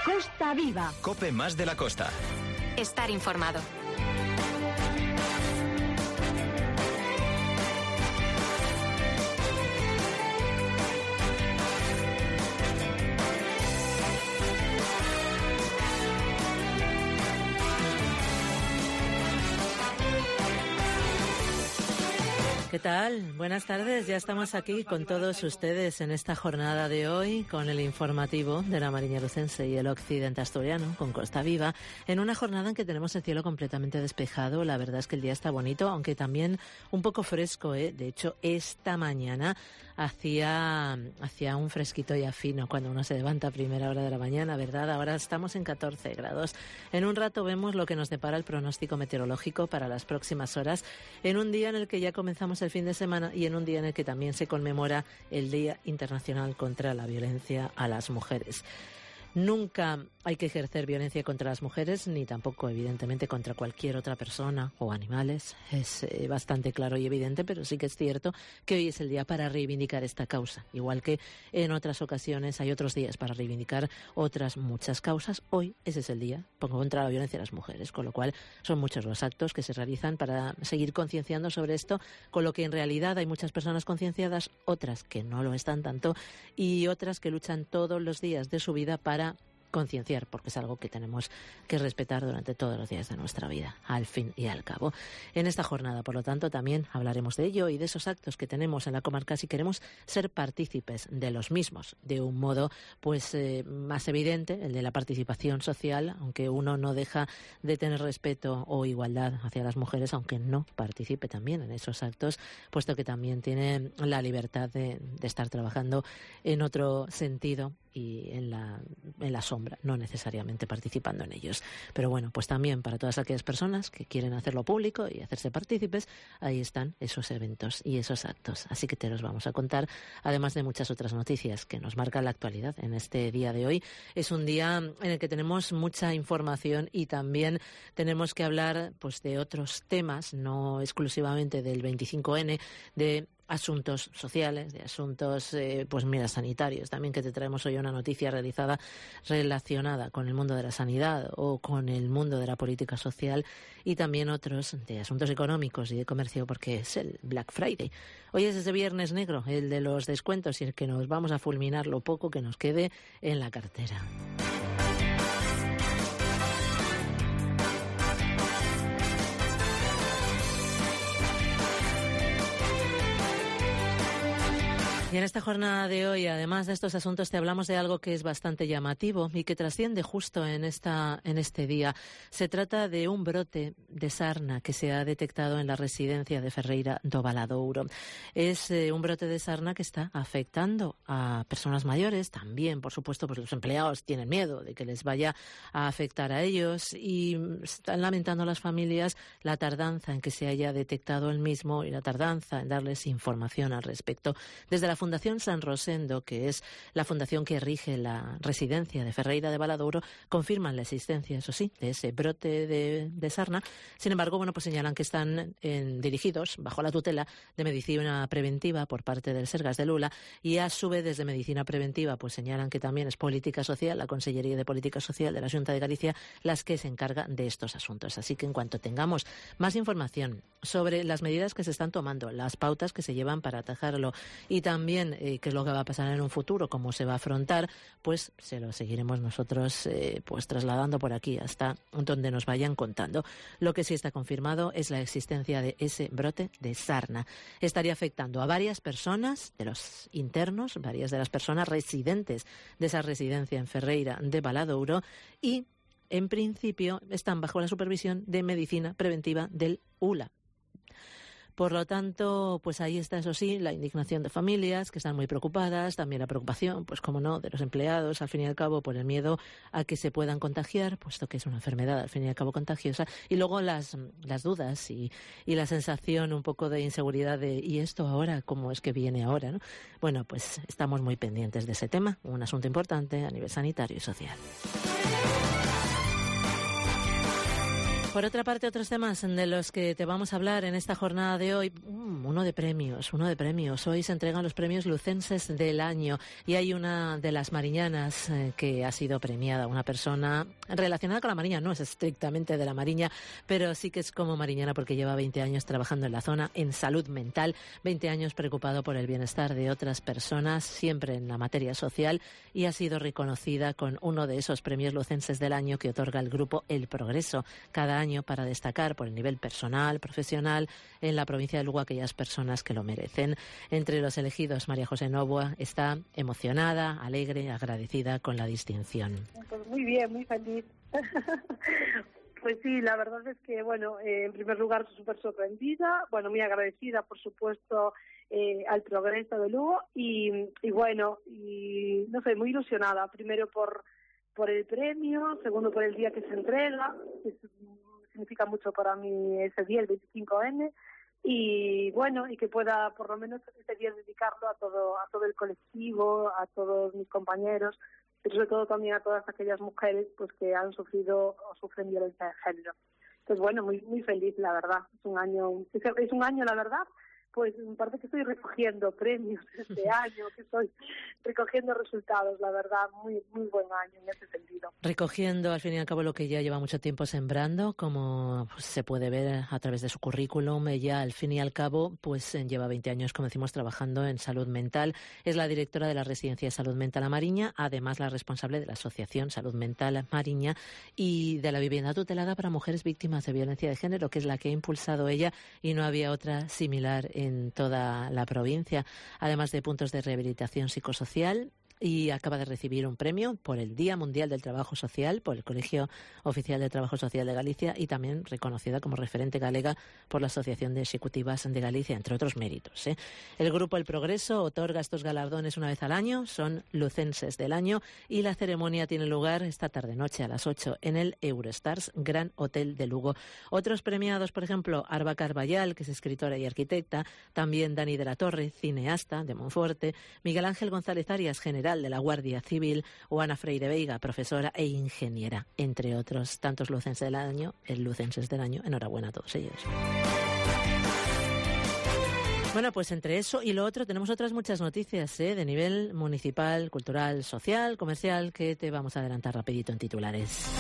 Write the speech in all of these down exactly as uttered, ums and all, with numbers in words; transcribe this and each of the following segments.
Costa Viva. COPE más de la costa. Estar informado. ¿Qué tal? Buenas tardes. Ya estamos aquí con todos ustedes en esta jornada de hoy con el informativo de la Mariña Lucense y el occidente asturiano con Costa Viva, en una jornada en que tenemos el cielo completamente despejado. La verdad es que el día está bonito, aunque también un poco fresco, ¿eh? De hecho, esta mañana hacía, hacía un fresquito ya fino cuando uno se levanta a primera hora de la mañana, ¿verdad? Ahora estamos en catorce grados. En un rato vemos lo que nos depara el pronóstico meteorológico para las próximas horas, en un día en el que ya comenzamos el fin de semana y en un día en el que también se conmemora el Día Internacional contra la Violencia a las Mujeres. Nunca hay que ejercer violencia contra las mujeres, ni tampoco, evidentemente, contra cualquier otra persona o animales. Es eh, bastante claro y evidente, pero sí que es cierto que hoy es el día para reivindicar esta causa. Igual que en otras ocasiones hay otros días para reivindicar otras muchas causas, hoy ese es el día contra la violencia a las mujeres, con lo cual son muchos los actos que se realizan para seguir concienciando sobre esto, con lo que en realidad hay muchas personas concienciadas, otras que no lo están tanto y otras que luchan todos los días de su vida para concienciar, porque es algo que tenemos que respetar durante todos los días de nuestra vida, al fin y al cabo. En esta jornada, por lo tanto, también hablaremos de ello y de esos actos que tenemos en la comarca si queremos ser partícipes de los mismos, de un modo pues eh, más evidente, el de la participación social, aunque uno no deja de tener respeto o igualdad hacia las mujeres, aunque no participe también en esos actos, puesto que también tiene la libertad de, de estar trabajando en otro sentido y en la, en la sombra, no necesariamente participando en ellos. Pero bueno, pues también para todas aquellas personas que quieren hacerlo público y hacerse partícipes, ahí están esos eventos y esos actos. Así que te los vamos a contar, además de muchas otras noticias que nos marcan la actualidad en este día de hoy. Es un día en el que tenemos mucha información y también tenemos que hablar pues de otros temas, no exclusivamente del veinticinco ene, de asuntos sociales, de asuntos eh, pues mira, sanitarios. También que te traemos hoy una noticia realizada relacionada con el mundo de la sanidad o con el mundo de la política social y también otros de asuntos económicos y de comercio, porque es el Black Friday. Hoy es ese viernes negro, el de los descuentos y el que nos vamos a fulminar lo poco que nos quede en la cartera. Y en esta jornada de hoy, además de estos asuntos, te hablamos de algo que es bastante llamativo y que trasciende justo en esta en este día. Se trata de un brote de sarna que se ha detectado en la residencia de Ferreira do Valadouro. Es eh, un brote de sarna que está afectando a personas mayores. También, por supuesto, pues los empleados tienen miedo de que les vaya a afectar a ellos y están lamentando las familias la tardanza en que se haya detectado el mismo y la tardanza en darles información al respecto. Desde la Fundación San Rosendo, que es la fundación que rige la residencia de Ferreira de Valadouro, confirman la existencia, eso sí, de ese brote de, de sarna. Sin embargo, bueno, pues señalan que están en, dirigidos bajo la tutela de medicina preventiva por parte del Sergas de Lula y a su vez desde medicina preventiva pues señalan que también es política social, la Consellería de Política Social de la Xunta de Galicia, las que se encarga de estos asuntos. Así que en cuanto tengamos más información sobre las medidas que se están tomando, las pautas que se llevan para atajarlo y también También eh, qué es lo que va a pasar en un futuro, cómo se va a afrontar, pues se lo seguiremos nosotros eh, pues trasladando por aquí hasta donde nos vayan contando. Lo que sí está confirmado es la existencia de ese brote de sarna. Estaría afectando a varias personas de los internos, varias de las personas residentes de esa residencia en Ferreira de Valadouro y, en principio, están bajo la supervisión de medicina preventiva del U L A. Por lo tanto, pues ahí está, eso sí, la indignación de familias que están muy preocupadas, también la preocupación, pues como no, de los empleados, al fin y al cabo, por el miedo a que se puedan contagiar, puesto que es una enfermedad, al fin y al cabo, contagiosa, y luego las, las dudas y, y la sensación un poco de inseguridad de ¿y esto ahora? ¿Cómo es que viene ahora? ¿No? Bueno, pues estamos muy pendientes de ese tema, un asunto importante a nivel sanitario y social. Por otra parte, otros temas de los que te vamos a hablar en esta jornada de hoy, um, uno de premios, uno de premios. Hoy se entregan los premios lucenses del año y hay una de las mariñanas eh, que ha sido premiada, una persona relacionada con la Mariña, no es estrictamente de la Mariña, pero sí que es como mariñana porque lleva veinte años trabajando en la zona en salud mental, veinte años preocupado por el bienestar de otras personas, siempre en la materia social, y ha sido reconocida con uno de esos premios lucenses del año que otorga el grupo El Progreso cada año para destacar por el nivel personal, profesional en la provincia de Lugo a aquellas personas que lo merecen. Entre los elegidos, María José Novoa está emocionada, alegre, agradecida con la distinción. Pues muy bien, muy feliz. Pues sí, la verdad es que, bueno, eh, en primer lugar, súper sorprendida, bueno, muy agradecida, por supuesto, eh, al Progreso de Lugo y, y bueno, y no sé, muy ilusionada, primero por por el premio, segundo por el día que se entrega, que significa mucho para mí ese día, el veinticinco ene, y bueno, y que pueda por lo menos ese día dedicarlo a todo a todo el colectivo, a todos mis compañeros, pero sobre todo también a todas aquellas mujeres pues que han sufrido o sufren violencia de género. Entonces bueno, muy muy feliz, la verdad. Es un año, es un año, la verdad, pues me parece que estoy recogiendo premios este año, que estoy recogiendo resultados, la verdad, muy muy buen año en ese sentido. Recogiendo, al fin y al cabo, lo que ya lleva mucho tiempo sembrando, como pues, se puede ver a través de su currículum. Ella, al fin y al cabo, pues lleva veinte años, como decimos, trabajando en salud mental. Es la directora de la Residencia de Salud Mental a Mariña, además la responsable de la Asociación Salud Mental Mariña y de la vivienda tutelada para mujeres víctimas de violencia de género, que es la que ha impulsado ella, y no había otra similar en toda la provincia, además de puntos de rehabilitación psicosocial, y acaba de recibir un premio por el Día Mundial del Trabajo Social por el Colegio Oficial de Trabajo Social de Galicia y también reconocida como referente galega por la Asociación de Executivas de Galicia, entre otros méritos, ¿eh? El Grupo El Progreso otorga estos galardones una vez al año, son lucenses del año, y la ceremonia tiene lugar esta tarde-noche a las ocho en el Eurostars Gran Hotel de Lugo. Otros premiados, por ejemplo, Arba Carballal, que es escritora y arquitecta, también Dani de la Torre, cineasta de Monforte, Miguel Ángel González Arias, general de la Guardia Civil, o Ana Freire Veiga, profesora e ingeniera, entre otros tantos lucenses del año, el lucenses del año. Enhorabuena a todos ellos. Bueno, pues entre eso y lo otro tenemos otras muchas noticias, ¿eh? De nivel municipal, cultural, social, comercial, que te vamos a adelantar rapidito en titulares.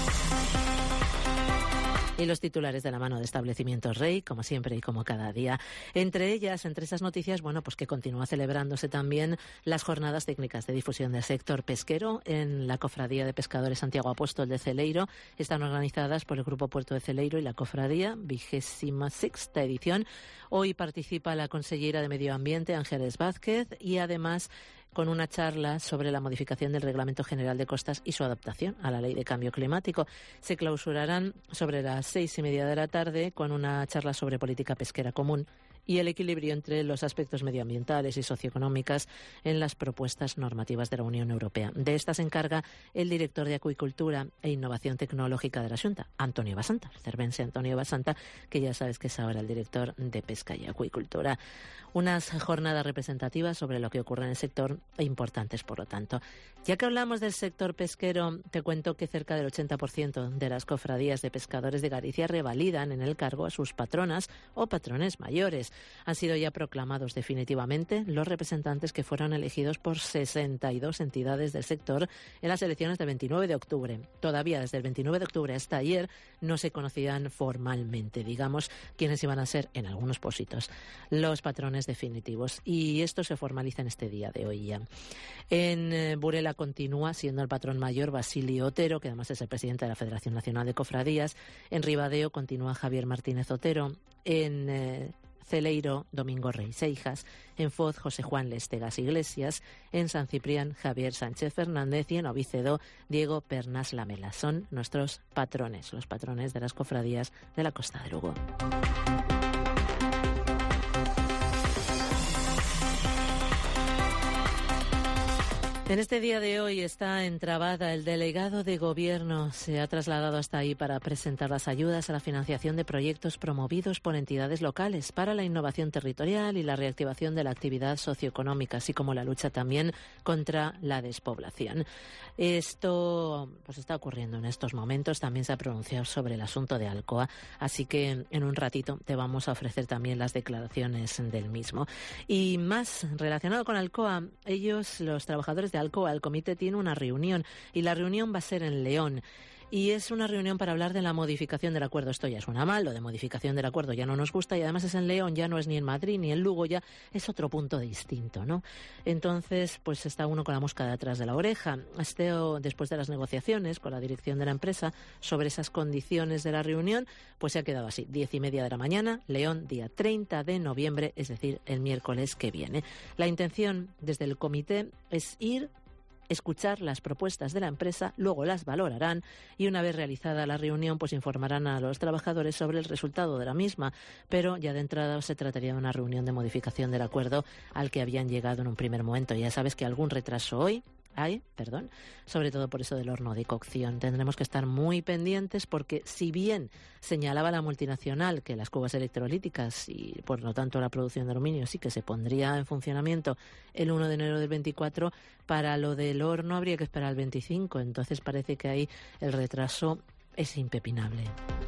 Y los titulares de la mano de Establecimientos Rey, como siempre y como cada día. Entre ellas, entre esas noticias, bueno, pues que continúa celebrándose también las jornadas técnicas de difusión del sector pesquero en la Cofradía de Pescadores Santiago Apóstol de Celeiro. Están organizadas por el Grupo Puerto de Celeiro y la Cofradía, vigésima sexta edición. Hoy participa la consellera de Medio Ambiente, Ángeles Vázquez, y además con una charla sobre la modificación del Reglamento General de Costas y su adaptación a la Ley de Cambio Climático. Se clausurarán sobre las seis y media de la tarde con una charla sobre política pesquera común y el equilibrio entre los aspectos medioambientales y socioeconómicas en las propuestas normativas de la Unión Europea. De esta se encarga el director de Acuicultura e Innovación Tecnológica de la Xunta, Antonio Basanta, el cervense Antonio Basanta, que ya sabes que es ahora el director de Pesca y Acuicultura. Unas jornadas representativas sobre lo que ocurre en el sector e importantes, por lo tanto. Ya que hablamos del sector pesquero, te cuento que cerca del ochenta por ciento de las cofradías de pescadores de Galicia revalidan en el cargo a sus patronas o patrones mayores. Han sido ya proclamados definitivamente los representantes que fueron elegidos por sesenta y dos entidades del sector en las elecciones del veintinueve de octubre. Todavía desde el veintinueve de octubre hasta ayer no se conocían formalmente, digamos, quiénes iban a ser, en algunos pocitos, los patrones definitivos. Y esto se formaliza en este día de hoy ya. En eh, Burela continúa siendo el patrón mayor Basilio Otero, que además es el presidente de la Federación Nacional de Cofradías. En Ribadeo continúa Javier Martínez Otero. En eh, Celeiro, Domingo Rey Seijas. En Foz, José Juan Lestegas Iglesias. En San Ciprián, Javier Sánchez Fernández. Y en Ovicedo, Diego Pernas Lamela. Son nuestros patrones, los patrones de las cofradías de la Costa de Lugo. En este día de hoy está en Trabada. El delegado de Gobierno se ha trasladado hasta ahí para presentar las ayudas a la financiación de proyectos promovidos por entidades locales para la innovación territorial y la reactivación de la actividad socioeconómica, así como la lucha también contra la despoblación. Esto pues está ocurriendo en estos momentos. También se ha pronunciado sobre el asunto de Alcoa, así que en un ratito te vamos a ofrecer también las declaraciones del mismo. Y más relacionado con Alcoa, ellos, los trabajadores de Alcoa, el comité tiene una reunión y la reunión va a ser en León. Y es una reunión para hablar de la modificación del acuerdo. Esto ya suena mal, lo de modificación del acuerdo ya no nos gusta y además es en León, ya no es ni en Madrid ni en Lugo, ya es otro punto distinto, ¿no? Entonces, pues está uno con la mosca detrás de la oreja. Esteo, después de las negociaciones con la dirección de la empresa sobre esas condiciones de la reunión, pues se ha quedado así, diez y media de la mañana, León, día treinta de noviembre, es decir, el miércoles que viene. La intención desde el comité es ir, escuchar las propuestas de la empresa, luego las valorarán y una vez realizada la reunión pues informarán a los trabajadores sobre el resultado de la misma, pero ya de entrada se trataría de una reunión de modificación del acuerdo al que habían llegado en un primer momento. Ya sabes que algún retraso hoy hay, perdón, sobre todo por eso del horno de cocción. Tendremos que estar muy pendientes porque si bien señalaba la multinacional que las cuevas electrolíticas y por lo tanto la producción de aluminio sí que se pondría en funcionamiento el uno de enero del veinticuatro, para lo del horno habría que esperar al veinticinco, entonces parece que ahí el retraso es impepinable.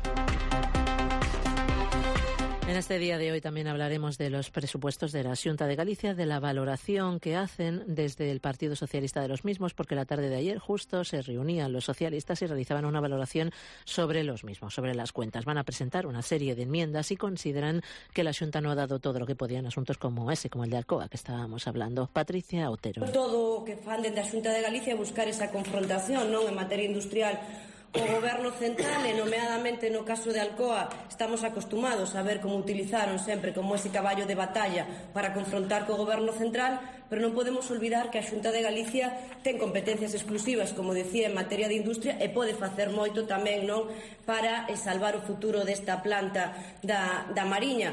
En este día de hoy también hablaremos de los presupuestos de la Xunta de Galicia, de la valoración que hacen desde el Partido Socialista de los mismos, porque la tarde de ayer justo se reunían los socialistas y realizaban una valoración sobre los mismos, sobre las cuentas. Van a presentar una serie de enmiendas y consideran que la Xunta no ha dado todo lo que podía en asuntos como ese, como el de Alcoa, que estábamos hablando. Patricia Otero. Todo o que fan dende a Xunta de Galicia buscar esa confrontación, non, en materia industrial o Goberno central, e nomeadamente no caso de Alcoa estamos acostumados a ver como utilizaron sempre como ese caballo de batalla para confrontar co Goberno central, pero non podemos olvidar que a Xunta de Galicia ten competencias exclusivas, como decía, en materia de industria e pode facer moito tamén, non, para salvar o futuro desta planta da, da Mariña.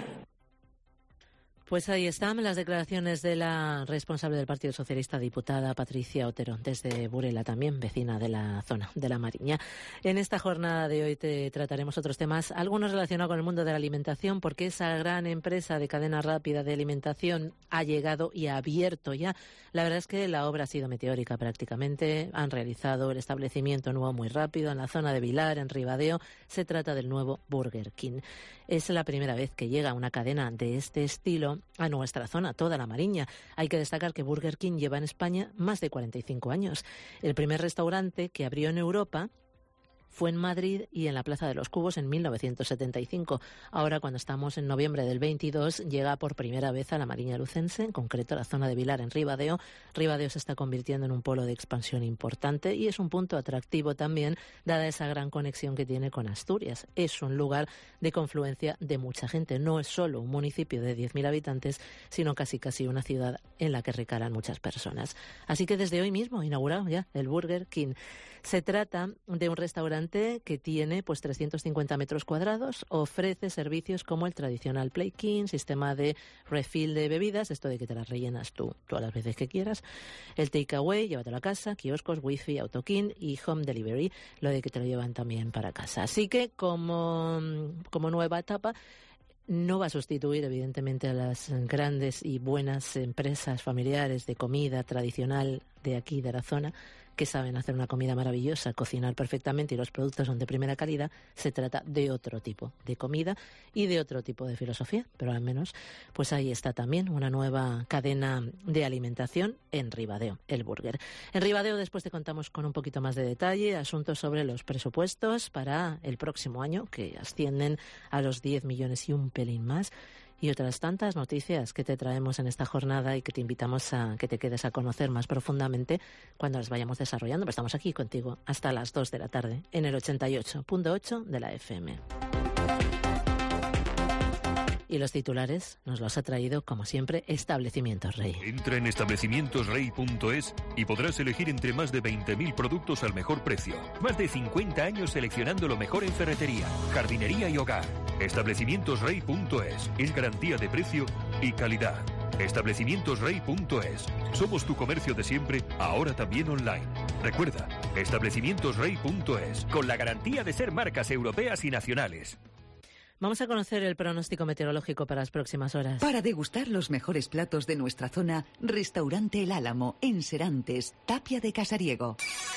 Pues ahí están las declaraciones de la responsable del Partido Socialista, diputada Patricia Otero, desde Burela también, vecina de la zona de la Mariña. En esta jornada de hoy te trataremos otros temas, algunos relacionados con el mundo de la alimentación, porque esa gran empresa de cadena rápida de alimentación ha llegado y ha abierto ya. La verdad es que la obra ha sido meteórica prácticamente. Han realizado el establecimiento nuevo muy rápido en la zona de Vilar, en Ribadeo. Se trata del nuevo Burger King. Es la primera vez que llega una cadena de este estilo a nuestra zona, toda la Mariña. Hay que destacar que Burger King lleva en España más de cuarenta y cinco años. El primer restaurante que abrió en Europa fue en Madrid y en la Plaza de los Cubos en mil novecientos setenta y cinco. Ahora, cuando estamos en noviembre del veintidós, llega por primera vez a la Mariña lucense, en concreto a la zona de Vilar, en Ribadeo. Ribadeo se está convirtiendo en un polo de expansión importante y es un punto atractivo también, dada esa gran conexión que tiene con Asturias. Es un lugar de confluencia de mucha gente. No es solo un municipio de diez mil habitantes, sino casi casi una ciudad en la que recalan muchas personas. Así que desde hoy mismo, inaugurado ya el Burger King. Se trata de un restaurante que tiene pues trescientos cincuenta metros cuadrados, ofrece servicios como el tradicional Plate King, sistema de refill de bebidas, esto de que te las rellenas tú todas las veces que quieras, el takeaway, llévatelo a casa, kioscos, wifi, AutoKing y home delivery, lo de que te lo llevan también para casa. Así que como, como nueva etapa, no va a sustituir, evidentemente, a las grandes y buenas empresas familiares de comida tradicional de aquí, de la zona, que saben hacer una comida maravillosa, cocinar perfectamente y los productos son de primera calidad. Se trata de otro tipo de comida y de otro tipo de filosofía, pero al menos pues ahí está también una nueva cadena de alimentación en Ribadeo, el Burger. En Ribadeo después te contamos con un poquito más de detalle asuntos sobre los presupuestos para el próximo año, que ascienden a los diez millones y un pelín más, y otras tantas noticias que te traemos en esta jornada y que te invitamos a que te quedes a conocer más profundamente cuando las vayamos desarrollando. Pero estamos aquí contigo hasta las dos de la tarde en el ochenta y ocho punto ocho de la F M. Y los titulares nos los ha traído, como siempre, Establecimientos Rey. Entra en establecimientos rey punto es y podrás elegir entre más de veinte mil productos al mejor precio. Más de cincuenta años seleccionando lo mejor en ferretería, jardinería y hogar. establecimientos rey punto es es garantía de precio y calidad. establecimientos rey punto es. Somos tu comercio de siempre, ahora también online. Recuerda, establecimientos rey punto es, con la garantía de ser marcas europeas y nacionales. Vamos a conocer el pronóstico meteorológico para las próximas horas. Para degustar los mejores platos de nuestra zona, Restaurante El Álamo, en Serantes, Tapia de Casariego.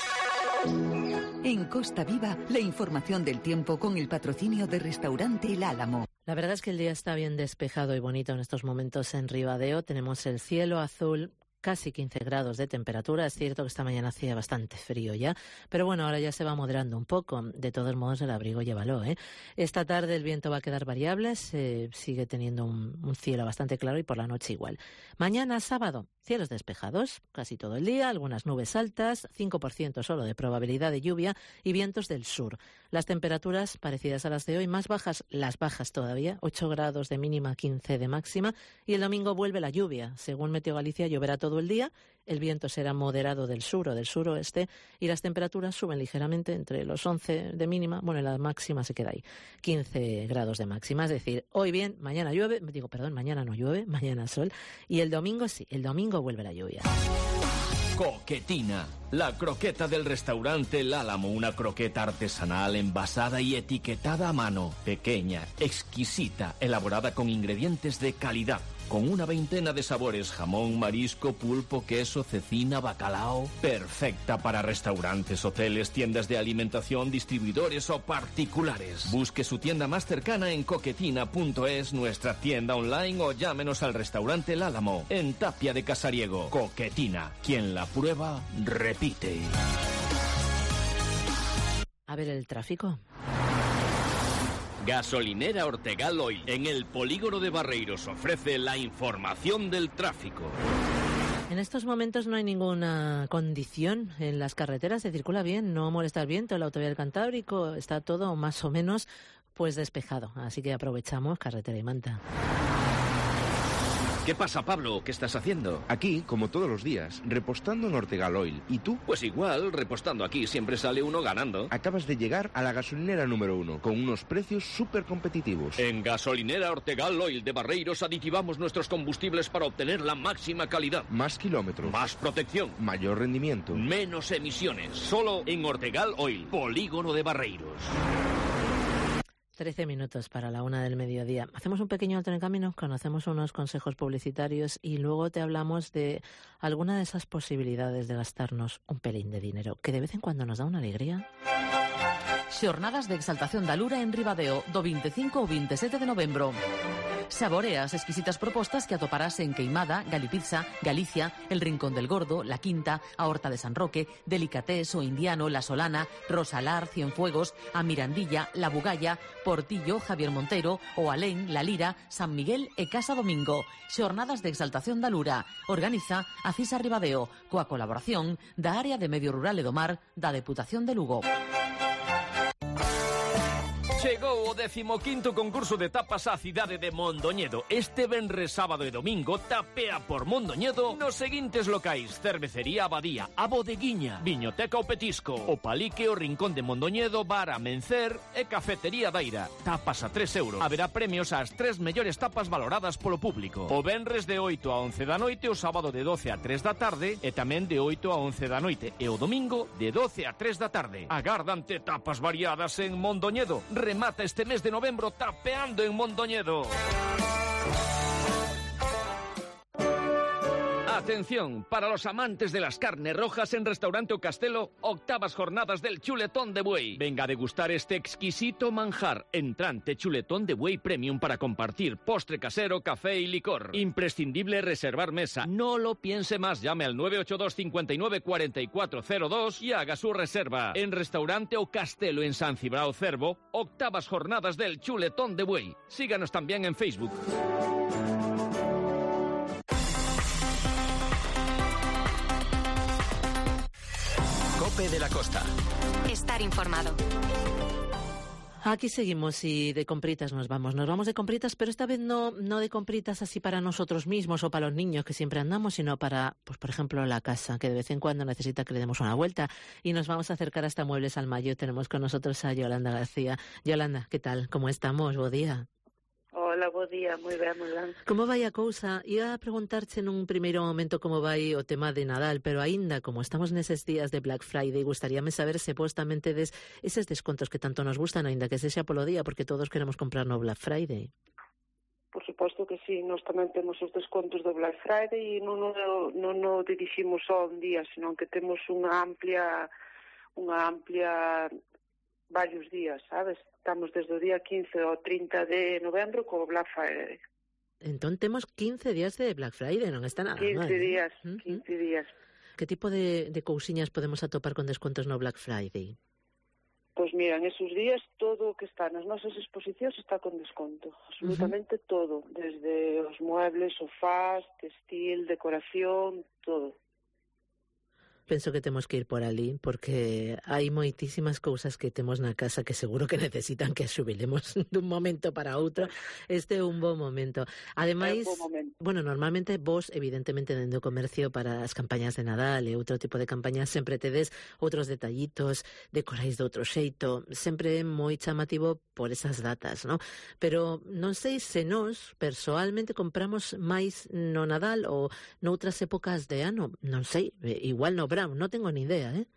En Costa Viva, la información del tiempo con el patrocinio de Restaurante El Álamo. La verdad es que el día está bien despejado y bonito en estos momentos en Ribadeo. Tenemos el cielo azul, casi quince grados de temperatura. Es cierto que esta mañana hacía bastante frío ya, pero bueno, ahora ya se va moderando un poco. De todos modos, el abrigo llévalo, ¿eh? Esta tarde el viento va a quedar variable, se sigue teniendo un, un cielo bastante claro y por la noche igual. Mañana, sábado, cielos despejados casi todo el día, algunas nubes altas, cinco por ciento solo de probabilidad de lluvia y vientos del sur. Las temperaturas parecidas a las de hoy, más bajas, las bajas todavía, ocho grados de mínima, quince de máxima, y el domingo vuelve la lluvia. Según Meteo Galicia, lloverá todo el día, el viento será moderado del sur o del suroeste y las temperaturas suben ligeramente entre los once de mínima, bueno, la máxima se queda ahí, quince grados de máxima, es decir, hoy bien, mañana llueve, digo, perdón, mañana no llueve, mañana sol, y el domingo sí, el domingo vuelve la lluvia. Coquetina, la croqueta del restaurante El Álamo, una croqueta artesanal envasada y etiquetada a mano, pequeña, exquisita, elaborada con ingredientes de calidad, con una veintena de sabores, jamón, marisco, pulpo, queso, cecina, bacalao, perfecta para restaurantes, hoteles, tiendas de alimentación, distribuidores o particulares. Busque su tienda más cercana en coquetina punto es, nuestra tienda online, o llámenos al restaurante El Álamo, en Tapia de Casariego. Coquetina, quien la prueba, repite. A ver el tráfico. Gasolinera Ortegal Oil, en el polígono de Barreiros, ofrece la información del tráfico. En estos momentos no hay ninguna condición en las carreteras, se circula bien, no molesta el viento, la autovía del Cantábrico, está todo más o menos pues despejado, así que aprovechamos carretera y manta. ¿Qué pasa, Pablo? ¿Qué estás haciendo? Aquí, como todos los días, repostando en Ortegal Oil. ¿Y tú? Pues igual, repostando aquí siempre sale uno ganando. Acabas de llegar a la gasolinera número uno, con unos precios súper competitivos. En Gasolinera Ortegal Oil de Barreiros aditivamos nuestros combustibles para obtener la máxima calidad. Más kilómetros. Más protección. Mayor rendimiento. Menos emisiones. Solo en Ortegal Oil, polígono de Barreiros. trece minutos para la una del mediodía. Hacemos un pequeño alto en el camino, conocemos unos consejos publicitarios y luego te hablamos de alguna de esas posibilidades de gastarnos un pelín de dinero, que de vez en cuando nos da una alegría. Xornadas de Exaltación da Lura en Ribadeo, do veinticinco ao veintisiete de novembro. Saborea as exquisitas propostas que atoparás en Queimada, Galipizza, Galicia, El Rincón del Gordo, La Quinta, a Horta de San Roque, Delicatés, O Indiano, La Solana, Rosalar, Cienfuegos, a Mirandilla, La Bugalla, Portillo, Javier Montero, O Alén, La Lira, San Miguel e Casa Domingo. Xornadas de Exaltación da Lura. Organiza a Cisa Ribadeo, coa colaboración da Área de Medio Rural e do Mar da Deputación de Lugo. Chegou o decimoquinto concurso de tapas á cidade de Mondoñedo. Este venres, sábado e domingo tapea por Mondoñedo nos seguintes locais: Cervecería Abadía, A Bodeguiña, Viñoteca O Petisco, O Palique, O Rincón de Mondoñedo, Bar Amencer e Cafetería Daira. Tapas a tres euros. Haberá premios ás tres mellores tapas valoradas polo público. O venres de oito a once da noite, o sábado de doce a tres da tarde e tamén de oito a once da noite, e o domingo de doce a tres da tarde. Agardante tapas variadas en Mondoñedo. Remata este mes de novembro tapeando en Mondoñedo. Atención, para los amantes de las carnes rojas, en Restaurante O Castelo, octavas jornadas del chuletón de buey. Venga a degustar este exquisito manjar. Entrante chuletón de buey premium para compartir, postre casero, café y licor. Imprescindible reservar mesa. No lo piense más, llame al nueve ocho dos, cinco nueve, cuatro cuatro cero dos y haga su reserva. En Restaurante O Castelo, en San Cibrao Cervo, octavas jornadas del chuletón de buey. Síganos también en Facebook. Cope de la Costa. Estar informado. Aquí seguimos y de compritas nos vamos. Nos vamos de compritas, pero esta vez no, no de compritas así para nosotros mismos o para los niños que siempre andamos, sino para, pues por ejemplo, la casa, que de vez en cuando necesita que le demos una vuelta. Y nos vamos a acercar hasta Muebles al Mayo. Tenemos con nosotros a Yolanda García. Yolanda, ¿qué tal? ¿Cómo estamos? Buen día. Hola. Hola, bo día, moi ben, moi ben. Como vai a cousa? Ia a preguntarche nun primeiro momento como vai o tema de Nadal, pero aínda, como estamos neses días de Black Friday, gustaríame saber se vos tamén tedes eses descontos que tanto nos gustan, aínda que sexa polo día, porque todos queremos comprar no Black Friday. Por suposto que sí, nós tamén temos os descontos do Black Friday e non o non o diriximos só un día, senón que temos unha amplia unha amplia varios días, sabes? Estamos desde o día quince ao trinta de novembro co Black Friday. Entón temos quince días de Black Friday, non está nada mal. quince días, ¿eh? quince días. Que tipo de, de cousiñas podemos atopar con descontos no Black Friday? Pois mira, en esos días todo o que está nas nosas exposicións está con desconto, absolutamente uh-huh. todo, desde os muebles, sofás, textil, decoración, todo. Penso que temos que ir por ali, porque hai moitísimas cousas que temos na casa que seguro que necesitan que xubilemos dun momento para outro. Este é un bon momento. Ademais, é un bon momento. Bueno, normalmente vos, evidentemente, dentro do comercio para as campañas de Nadal e outro tipo de campañas, sempre tedes outros detallitos, decorais de outro xeito, sempre é moi chamativo por esas datas, ¿no? Pero non sei se nós, persoalmente, compramos máis no Nadal ou noutras épocas de ano, non sei, igual no verán, non tengo ni idea, eh?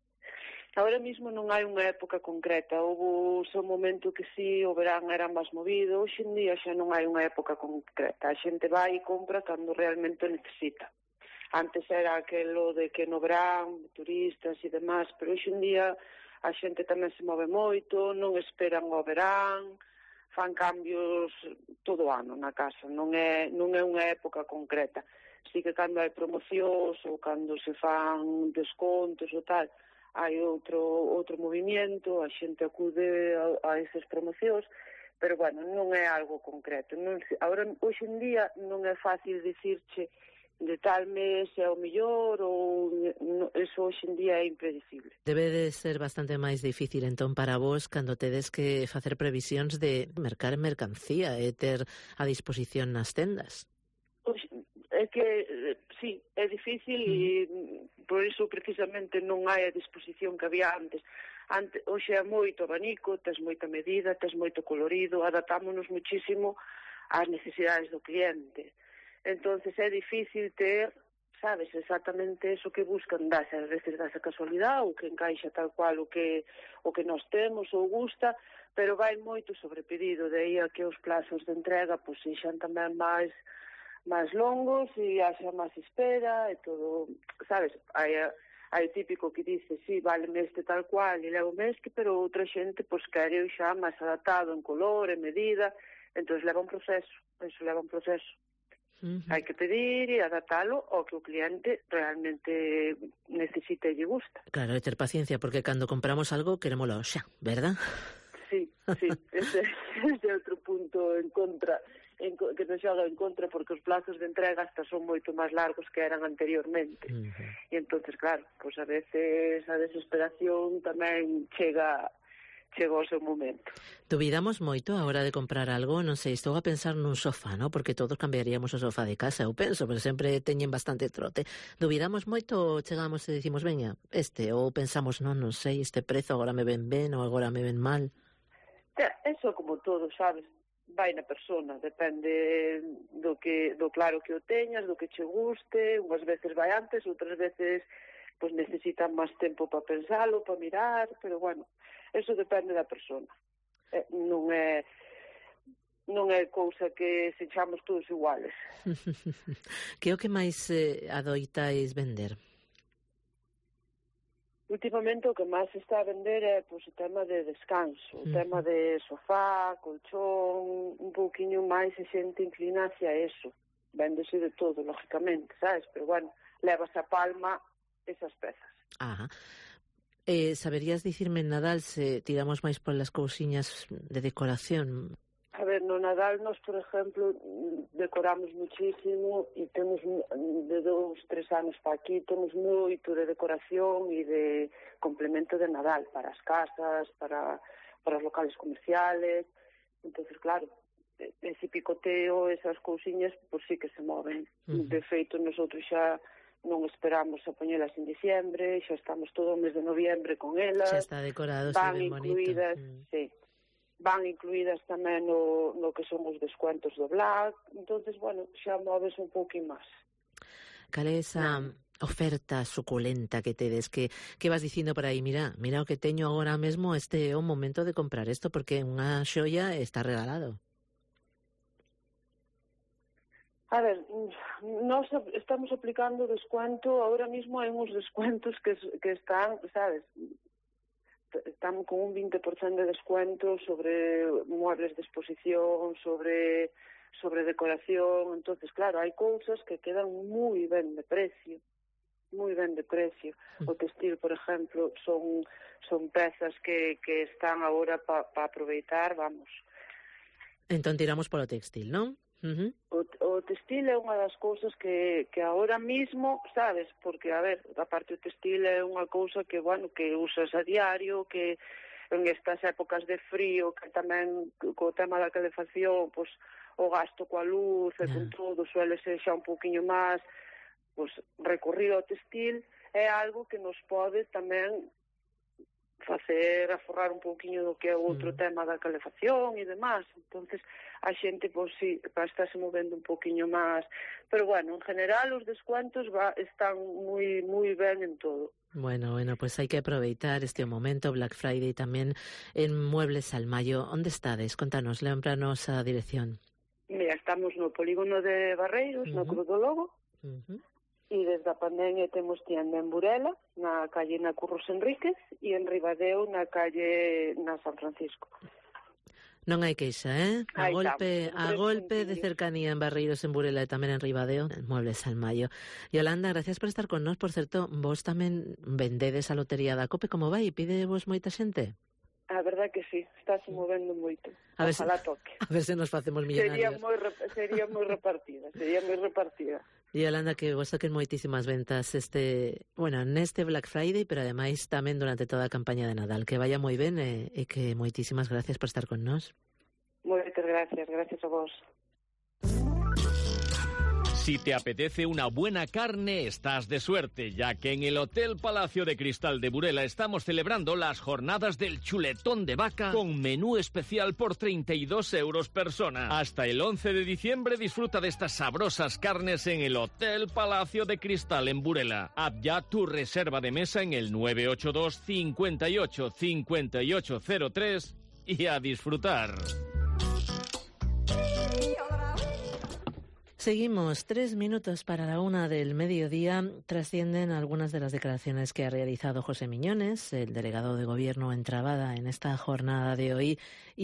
Ahora mismo non hai unha época concreta, houve un momento que sí, o verán era máis movido, hoxe en día xa non hai unha época concreta, a xente vai e compra cando realmente necesita. Antes era aquelo de que no verán, turistas e demás, pero hoxe en día a xente tamén se move moito, non esperan o verán, fan cambios todo o ano na casa, non é, non é unha época concreta. Si que cando hai promocións ou cando se fan descontos ou tal, hai outro outro movimento, a xente acude a, a esas promocións, pero bueno, non é algo concreto. Non, agora, hoxe en día non é fácil dicirche de tal mes é o mellor ou no, eso hoxe en día é impredecible. Debe de ser bastante máis difícil entón para vos cando tedes que facer previsións de mercar mercancía e ter a disposición nas tendas. Pois, é que, sí, é difícil e por iso precisamente non hai a disposición que había antes. Antes hoxe é moito abanico, tes moita medida, tes moito colorido, adaptámonos muchísimo ás necesidades do cliente. Entonces é difícil ter, sabes, exactamente eso que buscan, das, a veces das a casualidade ou que encaixa tal cual o que o que nós temos ou gusta, pero vai moito sobre pedido, de aí a que os plazos de entrega pois sexan tamén máis máis longos e haxa máis espera e todo, sabes, hai, hai o típico que dice, sí, vale este tal cual e levo este, pero outra xente pois quere xa máis adaptado en color, en medida, entón leva un proceso, eso leva un proceso. Uh-huh. Hai que pedir e adaptalo ao que o cliente realmente necesita e lle gusta. Claro, e ter paciencia, porque cando compramos algo querémolo xa, verdad? Sí, sí, ese, ese é outro punto en contra, en, que nos xoga en contra, porque os plazos de entrega hasta son moito máis largos que eran anteriormente. Uh-huh. E entonces, claro, pues a veces a desesperación tamén chega chegou o seu momento. Duvidamos moito a hora de comprar algo, non sei, estou a pensar nun sofá, ¿no? Porque todos cambiaríamos o sofá de casa, eu penso, pero sempre teñen bastante trote. Duvidamos moito ou chegamos e dicimos, veña, este, ou pensamos, non, non sei, este prezo agora me ven ben ou agora me ven mal. Eso como todo, sabes, vai na persona, depende do que do claro que o teñas, do que che guste, unhas veces vai antes, outras veces pois necesitan máis tempo para pensalo, para mirar, pero bueno, eso depende da persona. Eh, non é non é cousa que sexamos todos iguales. Que é o que máis eh, adoitais vender? Últimamente o que máis se está a vender é pois, o tema de descanso, o uh-huh. tema de sofá, colchón, un pouquiño máis a xente inclina hacia eso. Véndese de todo, lógicamente, sabes? Pero bueno, levas a palma esas pezas. Ajá. Eh, saberías dicirme en Nadal se tiramos máis polas cousiñas de decoración? A ver, no Nadal nós, por exemplo, decoramos muchísimo e temos de dous, tres anos para aquí, temos moito de decoración e de complemento de Nadal para as casas, para, para os locales comerciales. Entonces, claro, ese picoteo, esas cousiñas, pois sí que se moven. Uh-huh. De feito, nosotros xa non esperamos a poñelas en diciembre, xa estamos todo o mes de noviembre con elas. Xa está decorado, van se ven bonito. incluídas, mm. sí. van incluídas tamén no, no que son os descuentos do Black, entonces, bueno, xa moves un pouquinho máis. Cal é esa oferta suculenta que tedes, que, que vas dicindo por aí, mira, mira o que teño agora mesmo, este é o momento de comprar isto, porque unha xoia está regalado? A ver, nós estamos aplicando descuento, ahora mismo hai uns descuentos que, que están, sabes, están con un vinte por cento de descuento sobre muebles de exposición, sobre sobre decoración, entonces claro, hai cousas que quedan moi ben de precio, moi ben de precio. O textil, por exemplo, son son pezas que, que están agora para pa aproveitar, vamos. Entón tiramos polo textil, non? Uh-huh. O, o textil é unha das cousas que, que agora mismo, sabes, porque, a ver, aparte o textil é unha cousa que, bueno, que usas a diario, que en estas épocas de frío, que tamén co tema da calefacción, pois, o gasto coa luz e con todo suele ser xa un pouquiño máis, pois, recorrido ao textil é algo que nos pode tamén facer aforrar un pouquiño do que é outro mm. tema da calefacción e demás. Entonces, a xente, pois, sí, está se movendo un pouquiño máis. Pero, bueno, en general, os descuentos va, están moi moi ben en todo. Bueno, bueno, pues hai que aproveitar este momento, Black Friday tamén en Muebles Almayo. Onde estades? Contanos, lémbranos a dirección. Mira, estamos no polígono de Barreiros, uh-huh. no Cruz do Lobo, uh-huh. e desde a pandemia temos tienda en Burela, na calle na Curros Enríquez, e en Ribadeo, na calle na San Francisco. Non hai queixa, eh? A Aí golpe, estamos, a golpe de cercanía en Barreiros, en Burela e tamén en Ribadeo, en Muebles Almayo. Yolanda, gracias por estar con nós. Por certo, vos tamén vendedes a lotería da COPE, como vai? Pide vos moita xente? A verdad que sí, está se movendo moito. A ver, Ojalá se, toque. A ver se nos facemos millonarios. Sería moi, sería moi repartida, sería moi repartida. E, Yolanda, que vos toquen moitísimas ventas este, bueno, neste Black Friday, pero ademais tamén durante toda a campaña de Nadal. Que vaya moi ben e, e que moitísimas gracias por estar con nós. Moitas gracias, gracias a vos. Si te apetece una buena carne, estás de suerte, ya que en el Hotel Palacio de Cristal de Burela estamos celebrando las jornadas del chuletón de vaca con menú especial por treinta y dos euros persona. Hasta el once de diciembre disfruta de estas sabrosas carnes en el Hotel Palacio de Cristal en Burela. Haz ya tu reserva de mesa en el nueve ocho dos, cincuenta y ocho, cincuenta y ocho cero tres y a disfrutar. Seguimos, tres minutos para la una del mediodía. Trascienden algunas de las declaraciones que ha realizado José Miñones, el delegado de Gobierno en Trabada, en esta jornada de hoy.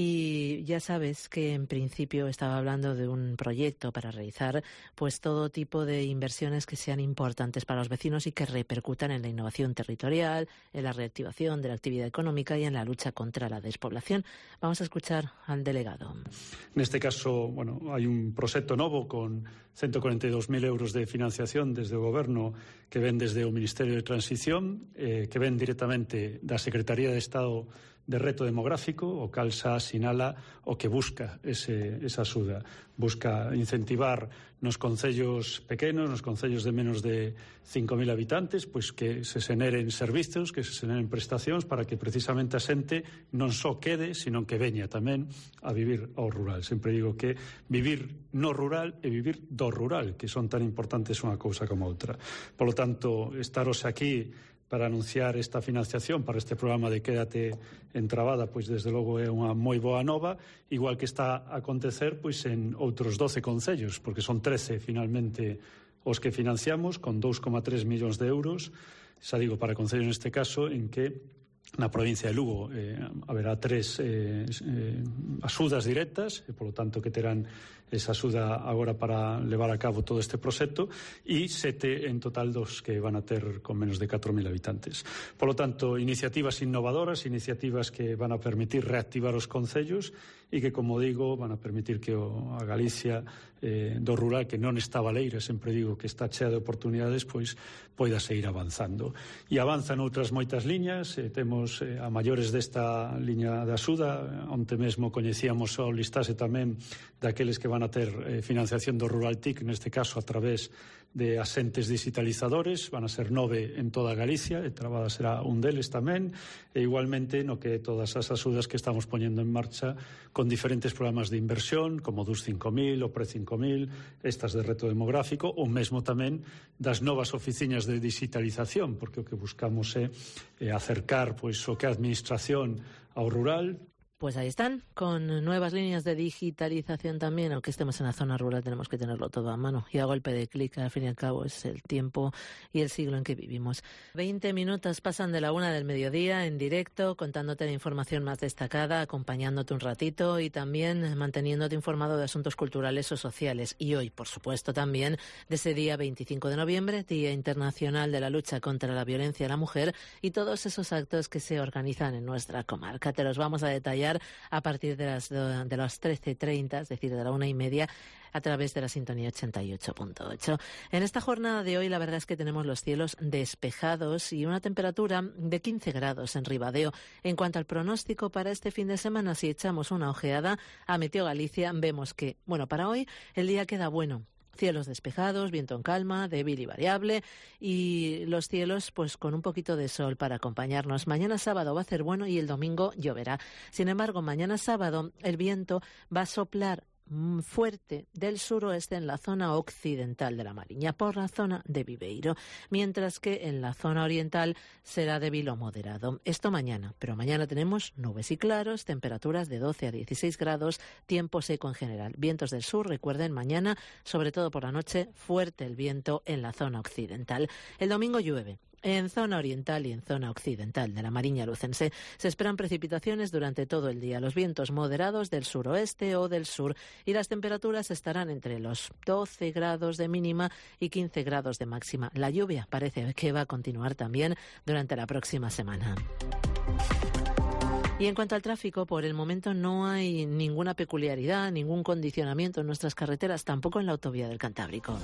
Y ya sabes que en principio estaba hablando de un proyecto para realizar pues todo tipo de inversiones que sean importantes para los vecinos y que repercutan en la innovación territorial, en la reactivación de la actividad económica y en la lucha contra la despoblación. Vamos a escuchar al delegado. En este caso, bueno, hai un proxecto novo con ciento cuarenta y dos mil euros de financiación desde o Goberno que ven desde o Ministerio de Transición, eh, que ven directamente da Secretaría de Estado de Reto Demográfico, o cal xa sinala o que busca ese, esa axuda. Busca incentivar nos concellos pequenos, nos concellos de menos de cinco mil habitantes, pois que se xeneren servizos, que se xeneren prestacións para que precisamente a xente non só quede, sino que veña tamén a vivir ao rural. Sempre digo que vivir no rural e vivir do rural, que son tan importantes unha cousa como outra. Por lo tanto, estaros aquí para anunciar esta financiación para este programa de Quédate en Trabada, pois desde logo é unha moi boa nova, igual que está a acontecer pois en outros doce concellos, porque son trece finalmente os que financiamos con dous coma tres millóns de euros, xa digo para concellos neste caso, en que na provincia de Lugo eh, haberá tres eh, eh, axudas directas, e polo tanto que terán esa axuda agora para levar a cabo todo este proxecto, e sete en total dos que van a ter con menos de catro mil habitantes. Por lo tanto, iniciativas innovadoras, iniciativas que van a permitir reactivar os concellos e que, como digo, van a permitir que o, a Galicia eh, do rural, que non está baleira, sempre digo que está chea de oportunidades, pois poida seguir avanzando. E avanzan outras moitas liñas, eh, temos eh, a maiores desta liña de axuda, onte mesmo coñecíamos o listase tamén daqueles que van a ter eh, financiación do Rural T I C, neste caso a través de asentes digitalizadores, van a ser nove en toda Galicia, e Trabada será un deles tamén, e igualmente no que todas as axudas que estamos poñendo en marcha con diferentes programas de inversión, como Dus cinco mil, o Pre cinco mil, estas de reto demográfico, ou mesmo tamén das novas oficinas de digitalización, porque o que buscamos é eh, acercar pois, o que a administración ao rural. Pues ahí están, con nuevas líneas de digitalización también, aunque estemos en la zona rural tenemos que tenerlo todo a mano y a golpe de clic, al fin y al cabo es el tiempo y el siglo en que vivimos. Veinte minutos pasan de la una del mediodía en directo, contándote la información más destacada, acompañándote un ratito y también manteniéndote informado de asuntos culturales o sociales. Y hoy, por supuesto, también de ese día veinticinco de noviembre, Día Internacional de la Lucha contra la Violencia a la Mujer, y todos esos actos que se organizan en nuestra comarca. Te los vamos a detallar a partir de las, de las trece treinta, es decir, de la una y media, a través de la sintonía ochenta y ocho punto ocho. En esta jornada de hoy la verdad es que tenemos los cielos despejados y una temperatura de quince grados en Ribadeo. En cuanto al pronóstico para este fin de semana, si echamos una ojeada a Meteo Galicia, vemos que, bueno, para hoy el día queda bueno. Cielos despejados, viento en calma, débil y variable, y los cielos pues con un poquito de sol para acompañarnos. Mañana sábado va a hacer bueno y el domingo lloverá. Sin embargo, mañana sábado el viento va a soplar fuerte del suroeste en la zona occidental de la Mariña, por la zona de Viveiro, mientras que en la zona oriental será débil o moderado. Esto mañana, pero mañana tenemos nubes y claros, temperaturas de doce a dieciséis grados, tiempo seco en general. Vientos del sur, recuerden, mañana, sobre todo por la noche, fuerte el viento en la zona occidental. El domingo llueve. En zona oriental y en zona occidental de la Mariña lucense se esperan precipitaciones durante todo el día. Los vientos moderados del suroeste o del sur y las temperaturas estarán entre los doce grados de mínima y quince grados de máxima. La lluvia parece que va a continuar también durante la próxima semana. Y en cuanto al tráfico, por el momento no hay ninguna peculiaridad, ningún condicionamiento en nuestras carreteras, tampoco en la autovía del Cantábrico.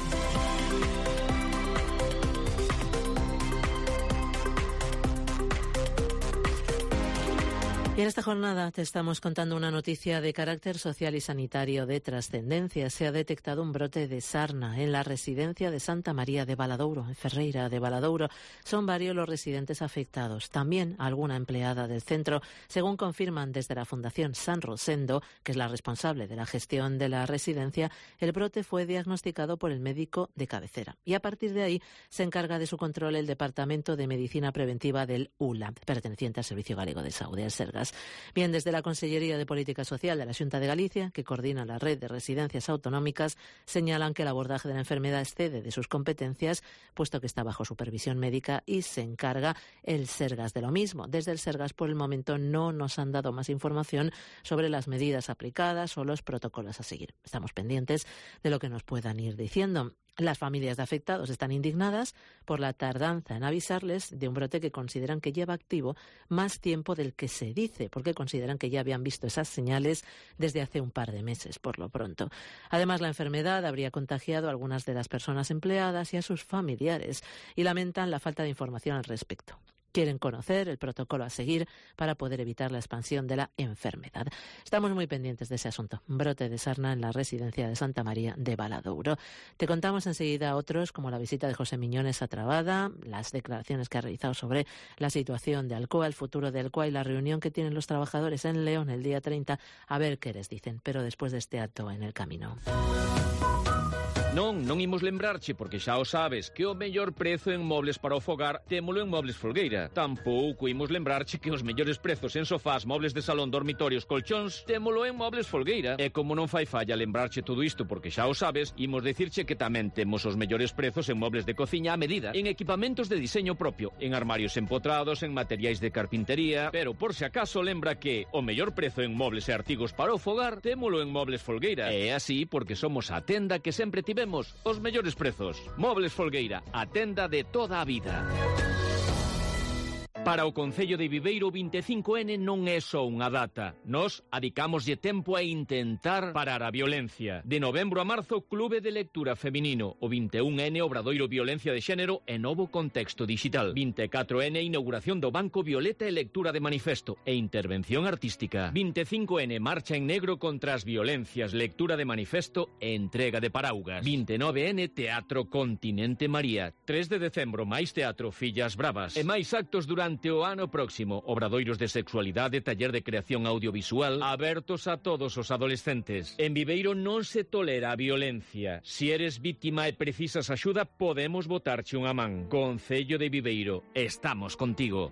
Y en esta jornada te estamos contando una noticia de carácter social y sanitario de trascendencia. Se ha detectado un brote de sarna en la residencia de Santa María de Valadouro, en Ferreira de Valadouro. Son varios los residentes afectados, también alguna empleada del centro. Según confirman desde la Fundación San Rosendo, que es la responsable de la gestión de la residencia, el brote fue diagnosticado por el médico de cabecera. Y a partir de ahí se encarga de su control el Departamento de Medicina Preventiva del U L A, perteneciente al Servicio Galego de Saúde, el Sergas. Bien, desde la Consellería de Política Social de la Xunta de Galicia, que coordina la red de residencias autonómicas, señalan que el abordaje de la enfermedad excede de sus competencias, puesto que está bajo supervisión médica y se encarga el Sergas de lo mismo. Desde el Sergas, por el momento, no nos han dado más información sobre las medidas aplicadas o los protocolos a seguir. Estamos pendientes de lo que nos puedan ir diciendo. Las familias de afectados están indignadas por la tardanza en avisarles de un brote que consideran que lleva activo más tiempo del que se dice, porque consideran que ya habían visto esas señales desde hace un par de meses, por lo pronto. Además, la enfermedad habría contagiado a algunas de las personas empleadas y a sus familiares, y lamentan la falta de información al respecto. Quieren conocer el protocolo a seguir para poder evitar la expansión de la enfermedad. Estamos muy pendientes de ese asunto. Brote de sarna en la residencia de Santa María de Valadouro. Te contamos enseguida otros, como la visita de José Miñones a Trabada, las declaraciones que ha realizado sobre la situación de Alcoa, el futuro de Alcoa y la reunión que tienen los trabajadores en León el día treinta. A ver qué les dicen, pero después de este acto en el camino. Non, non imos lembrarche, porque xa o sabes, que o mellor prezo en mobles para o fogar témolo en Mobles Folgueira. Tampouco imos lembrarche que os mellores prezos en sofás, mobles de salón, dormitorios, colchóns, témolo en Mobles Folgueira. E como non fai falla lembrarche todo isto, porque xa o sabes, imos dicirche que tamén temos os mellores prezos en mobles de cociña a medida, en equipamentos de diseño propio, en armarios empotrados, en materiais de carpintería, pero por se acaso lembra que o mellor prezo en mobles e artigos para o fogar témolo en Mobles Folgueira. E é así porque somos a tenda que sempre tivemos Vemos os mellores prezos. Mobles Folgueira, a tenda de toda a vida. Para o Concello de Viveiro, o vinte e cinco ene non é só unha data. Nos adicámoslle tempo a intentar parar a violencia. De novembro a marzo, Clube de Lectura Feminino. O vinte e un ene, Obradoiro Violencia de Xénero e novo contexto digital. vinte e catro ene, inauguración do Banco Violeta e lectura de manifesto e intervención artística. vinte e cinco ene, marcha en negro contra as violencias, lectura de manifesto e entrega de paraugas. vinte e nove ene, Teatro Continente María. tres de decembro, máis teatro Fillas Bravas. E máis actos durante o ano próximo. Obradoiros de sexualidade, taller de creación audiovisual, abertos a todos os adolescentes. En Viveiro non se tolera a violencia. Si eres vítima e precisas axuda, podemos botarche unha man. Concello de Viveiro, estamos contigo.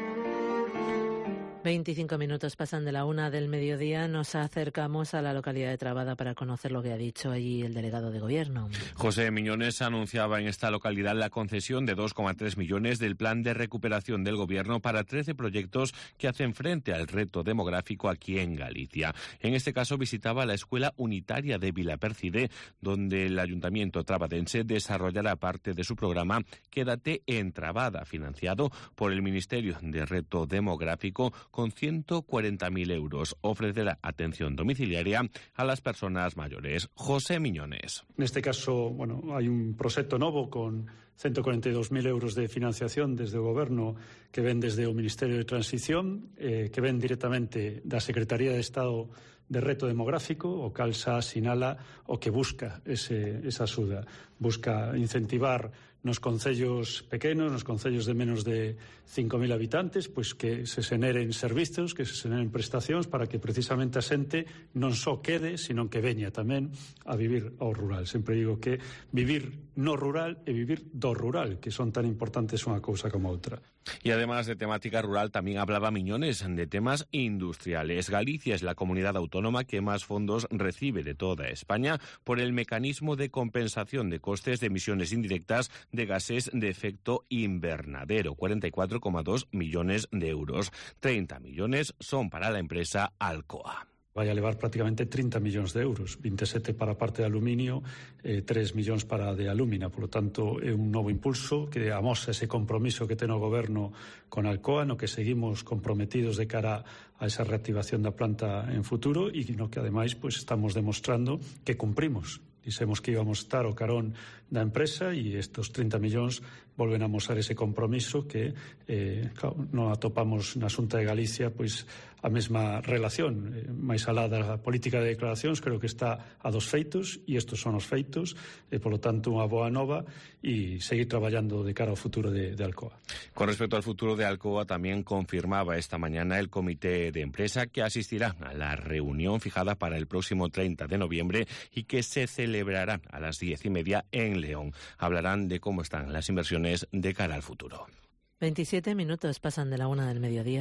veinticinco minutos pasan de la una del mediodía. Nos acercamos a la localidad de Trabada para conocer lo que ha dicho allí el delegado de gobierno. José Miñones anunciaba en esta localidad la concesión de dos coma tres millones del plan de recuperación del gobierno para trece proyectos que hacen frente al reto demográfico aquí en Galicia. En este caso visitaba la escuela unitaria de Vilapercide, donde el ayuntamiento trabadense desarrollará parte de su programa Quédate en Trabada, financiado por el Ministerio de Reto Demográfico, con ciento cuarenta mil euros. Ofrecerá atención domiciliaria a las personas mayores. José Miñones. En este caso, bueno, hai un proxecto novo con ciento cuarenta e dous mil euros de financiación desde o Goberno que ven desde o Ministerio de Transición, eh, que ven directamente da Secretaría de Estado de Reto Demográfico, o cal xa sinala o que busca ese, esa axuda. Busca incentivar nos concellos pequenos, nos concellos de menos de cinco mil habitantes, pois que se xeneren servizos, que se xeneren prestacións para que precisamente a xente non só quede, sino que veña tamén a vivir ao rural. Sempre digo que vivir no rural e vivir do rural, que son tan importantes unha cousa como outra. Y además de temática rural, también hablaba Miñones de temas industriales. Galicia es la comunidad autónoma que más fondos recibe de toda España por el mecanismo de compensación de costes de emisiones indirectas de gases de efecto invernadero, cuarenta y cuatro coma dos millones de euros. treinta millones son para la empresa Alcoa. Vai a levar prácticamente trinta millóns de euros, vinte e sete para a parte de aluminio, eh, tres millóns para a de alúmina. Por lo tanto, é un novo impulso que amosa ese compromiso que ten o Goberno con Alcoa, no que seguimos comprometidos de cara a esa reactivación da planta en futuro e no que, ademais, pues, estamos demostrando que cumprimos. Dixemos que íbamos a estar ao carón da empresa e estos trinta millóns volven a mostrar ese compromiso que eh, claro, non atopamos na Xunta de Galicia pois a mesma relación, eh, máis alá da política de declaracións, creo que está a dos feitos e estos son os feitos, e polo tanto unha boa nova e seguir traballando de cara ao futuro de, de Alcoa. Con respecto al futuro de Alcoa, también confirmaba esta mañana el comité de empresa que asistirá a la reunión fijada para el próximo treinta de noviembre y que se celebrará a las diez y media en León. Hablarán de cómo están las inversiones de cara al futuro. veintisiete minutos pasan de la una del mediodía.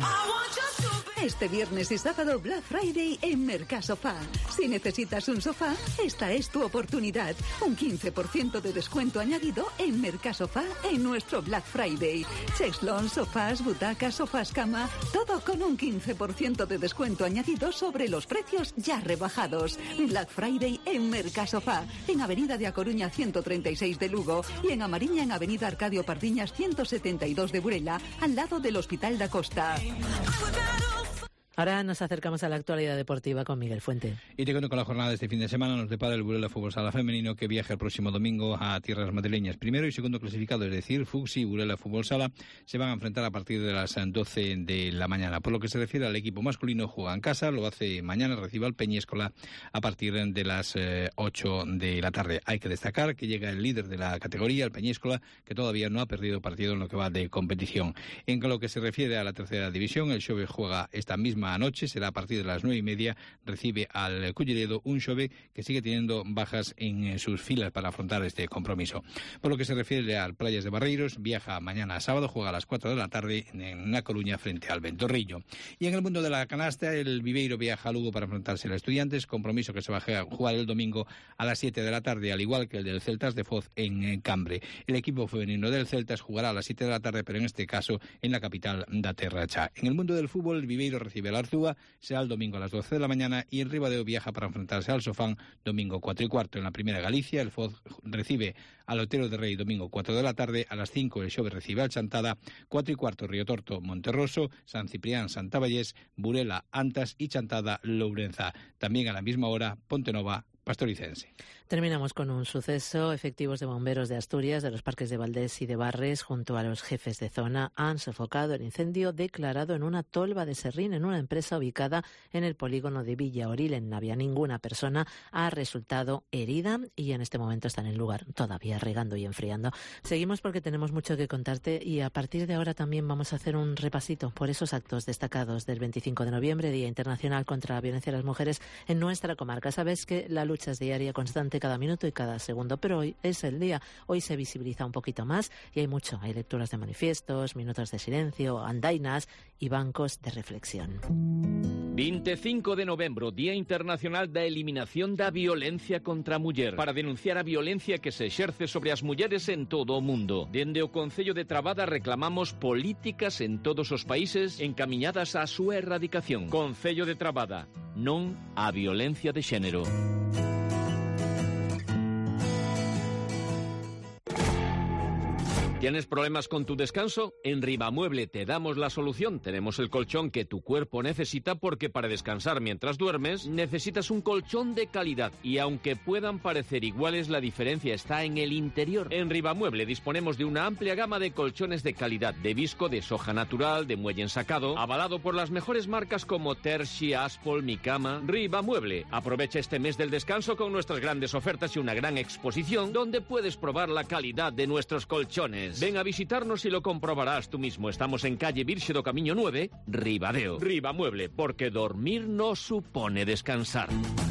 Este viernes y sábado Black Friday en Mercasofá. Si necesitas un sofá, esta es tu oportunidad. Un quince por ciento de descuento añadido en Mercasofá en nuestro Black Friday. Cheslón, sofás, butacas, sofás cama, todo con un quince por ciento de descuento añadido sobre los precios ya rebajados. Black Friday en Mercasofá, en Avenida de A Coruña ciento treinta y seis de Lugo y en Amariña en Avenida Arcadio Pardiñas ciento setenta y dos de Burela, al lado del Hospital da Costa. Ahora nos acercamos a la actualidad deportiva con Miguel Fuente. Y te cuento con la jornada de este fin de semana. Nos depara el Burela Fútbol Sala Femenino, que viaja el próximo domingo a tierras madrileñas. Primero y segundo clasificado, es decir, Fuxi y Burela Fútbol Sala, se van a enfrentar a partir de las doce de la mañana. Por lo que se refiere al equipo masculino, juega en casa, lo hace mañana, recibe al Peñíscola a partir de las eh, ocho de la tarde. Hay que destacar que llega el líder de la categoría, el Peñíscola, que todavía no ha perdido partido en lo que va de competición. En lo que se refiere a la tercera división, el Xove juega esta misma noche, será a partir de las nueve y media, recibe al Culleredo, un Xove que sigue teniendo bajas en sus filas para afrontar este compromiso. Por lo que se refiere al Playas de Barreiros, viaja mañana sábado, juega a las cuatro de la tarde en La Coruña frente al Ventorrillo. Y en el mundo de la canasta, el Viveiro viaja a Lugo para enfrentarse a Estudiantes, compromiso que se va a jugar el domingo a las siete de la tarde, al igual que el del Celtas de Foz en Cambre. El equipo femenino del Celtas jugará a las siete de la tarde, pero en este caso en la capital da Terra Cha. En el mundo del fútbol, el Viveiro recibe al al Arzúa será el domingo a las doce de la mañana y en Ribadeo viaja para enfrentarse al Sofán domingo cuatro y cuarto. En la primera Galicia, el F O D recibe al Otero de Rey domingo cuatro de la tarde, a las cinco el Xove recibe al Chantada, cuatro y cuarto Río Torto, Monterroso, San Ciprián, Santa Vallés, Burela, Antas y Chantada, Lourenza. También a la misma hora, Pontenova, Pastoricense. Terminamos con un suceso. Efectivos de bomberos de Asturias, de los parques de Valdés y de Barres, junto a los jefes de zona, han sofocado el incendio declarado en una tolva de serrín en una empresa ubicada en el polígono de Villa Oril, en Navia. Ninguna persona ha resultado herida y en este momento está en el lugar todavía regando y enfriando. Seguimos porque tenemos mucho que contarte y a partir de ahora también vamos a hacer un repasito por esos actos destacados del veinticinco de noviembre, Día Internacional contra la Violencia a las Mujeres en nuestra comarca. Sabes que la lucha es diaria, constante, cada minuto y cada segundo, pero hoy es el día, hoy se visibiliza un poquito más y hay mucho, hay lecturas de manifiestos, minutos de silencio, andainas y bancos de reflexión. veinticinco de novembro, Día Internacional da Eliminación da Violencia contra a Muller, para denunciar a violencia que se exerce sobre as mulleres en todo o mundo. Dende o Concello de Trabada reclamamos políticas en todos os países encamiñadas á súa erradicación. Concello de Trabada, non á violencia de xénero. ¿Tienes problemas con tu descanso? En Ribamueble te damos la solución. Tenemos el colchón que tu cuerpo necesita porque para descansar mientras duermes necesitas un colchón de calidad. Y aunque puedan parecer iguales, la diferencia está en el interior. En Ribamueble disponemos de una amplia gama de colchones de calidad, de visco, de soja natural, de muelle ensacado, avalado por las mejores marcas como Tershi, Aspol, Micama. Ribamueble. Aprovecha este mes del descanso con nuestras grandes ofertas y una gran exposición donde puedes probar la calidad de nuestros colchones. Ven a visitarnos y lo comprobarás tú mismo. Estamos en calle Virxe do Camiño nueve, Ribadeo. Ribamueble, porque dormir no supone descansar.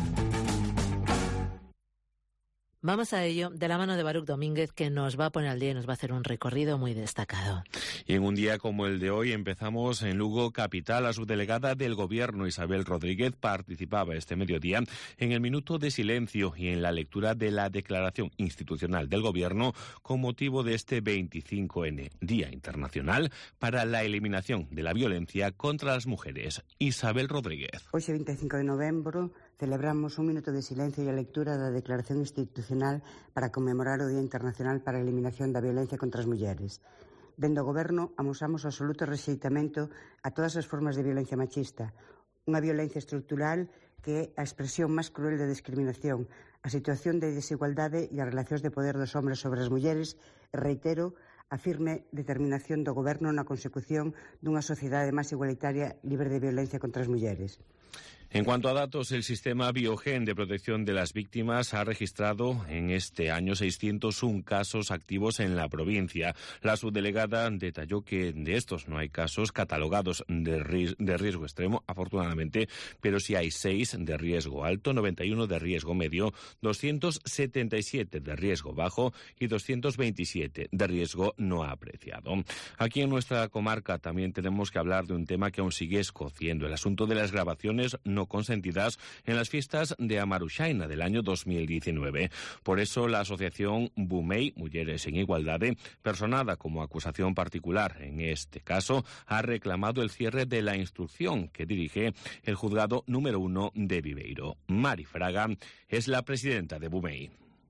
Vamos a ello de la mano de Baruch Domínguez, que nos va a poner al día y nos va a hacer un recorrido muy destacado. Y en un día como el de hoy empezamos en Lugo capital. La subdelegada del Gobierno, Isabel Rodríguez, participaba este mediodía en el minuto de silencio y en la lectura de la declaración institucional del Gobierno con motivo de este veinticinco ene, Día Internacional para la Eliminación de la Violencia contra las Mujeres. Isabel Rodríguez. Hoy, veinticinco de novembro, celebramos un minuto de silencio e a lectura da Declaración Institucional para conmemorar o Día Internacional para a Eliminación da Violencia contra as Mulleres. Dende o Goberno amosamos o absoluto rexeitamento a todas as formas de violencia machista, unha violencia estrutural que é a expresión máis cruel de discriminación, a situación de desigualdade e as relacións de poder dos homes sobre as mulleres, e reitero a firme determinación do Goberno na consecución dunha sociedade máis igualitaria libre de violencia contra as mulleres. En cuanto a datos, el sistema Biogen de protección de las víctimas ha registrado en este año seiscientos uno casos activos en la provincia. La subdelegada detalló que de estos no hay casos catalogados de, ris- de riesgo extremo, afortunadamente, pero sí hay seis de riesgo alto, noventa y uno de riesgo medio, doscientos setenta y siete de riesgo bajo y doscientos veintisiete de riesgo no apreciado. Aquí en nuestra comarca también tenemos que hablar de un tema que aún sigue escociendo, el asunto de las grabaciones no consentidas en las fiestas de Amaruxaina del año dos mil diecinueve. Por eso la asociación Bumei, Mujeres en Igualdade, personada como acusación particular en este caso, ha reclamado el cierre de la instrucción que dirige el juzgado número uno de Viveiro. Mari Fraga es la presidenta de Bumei.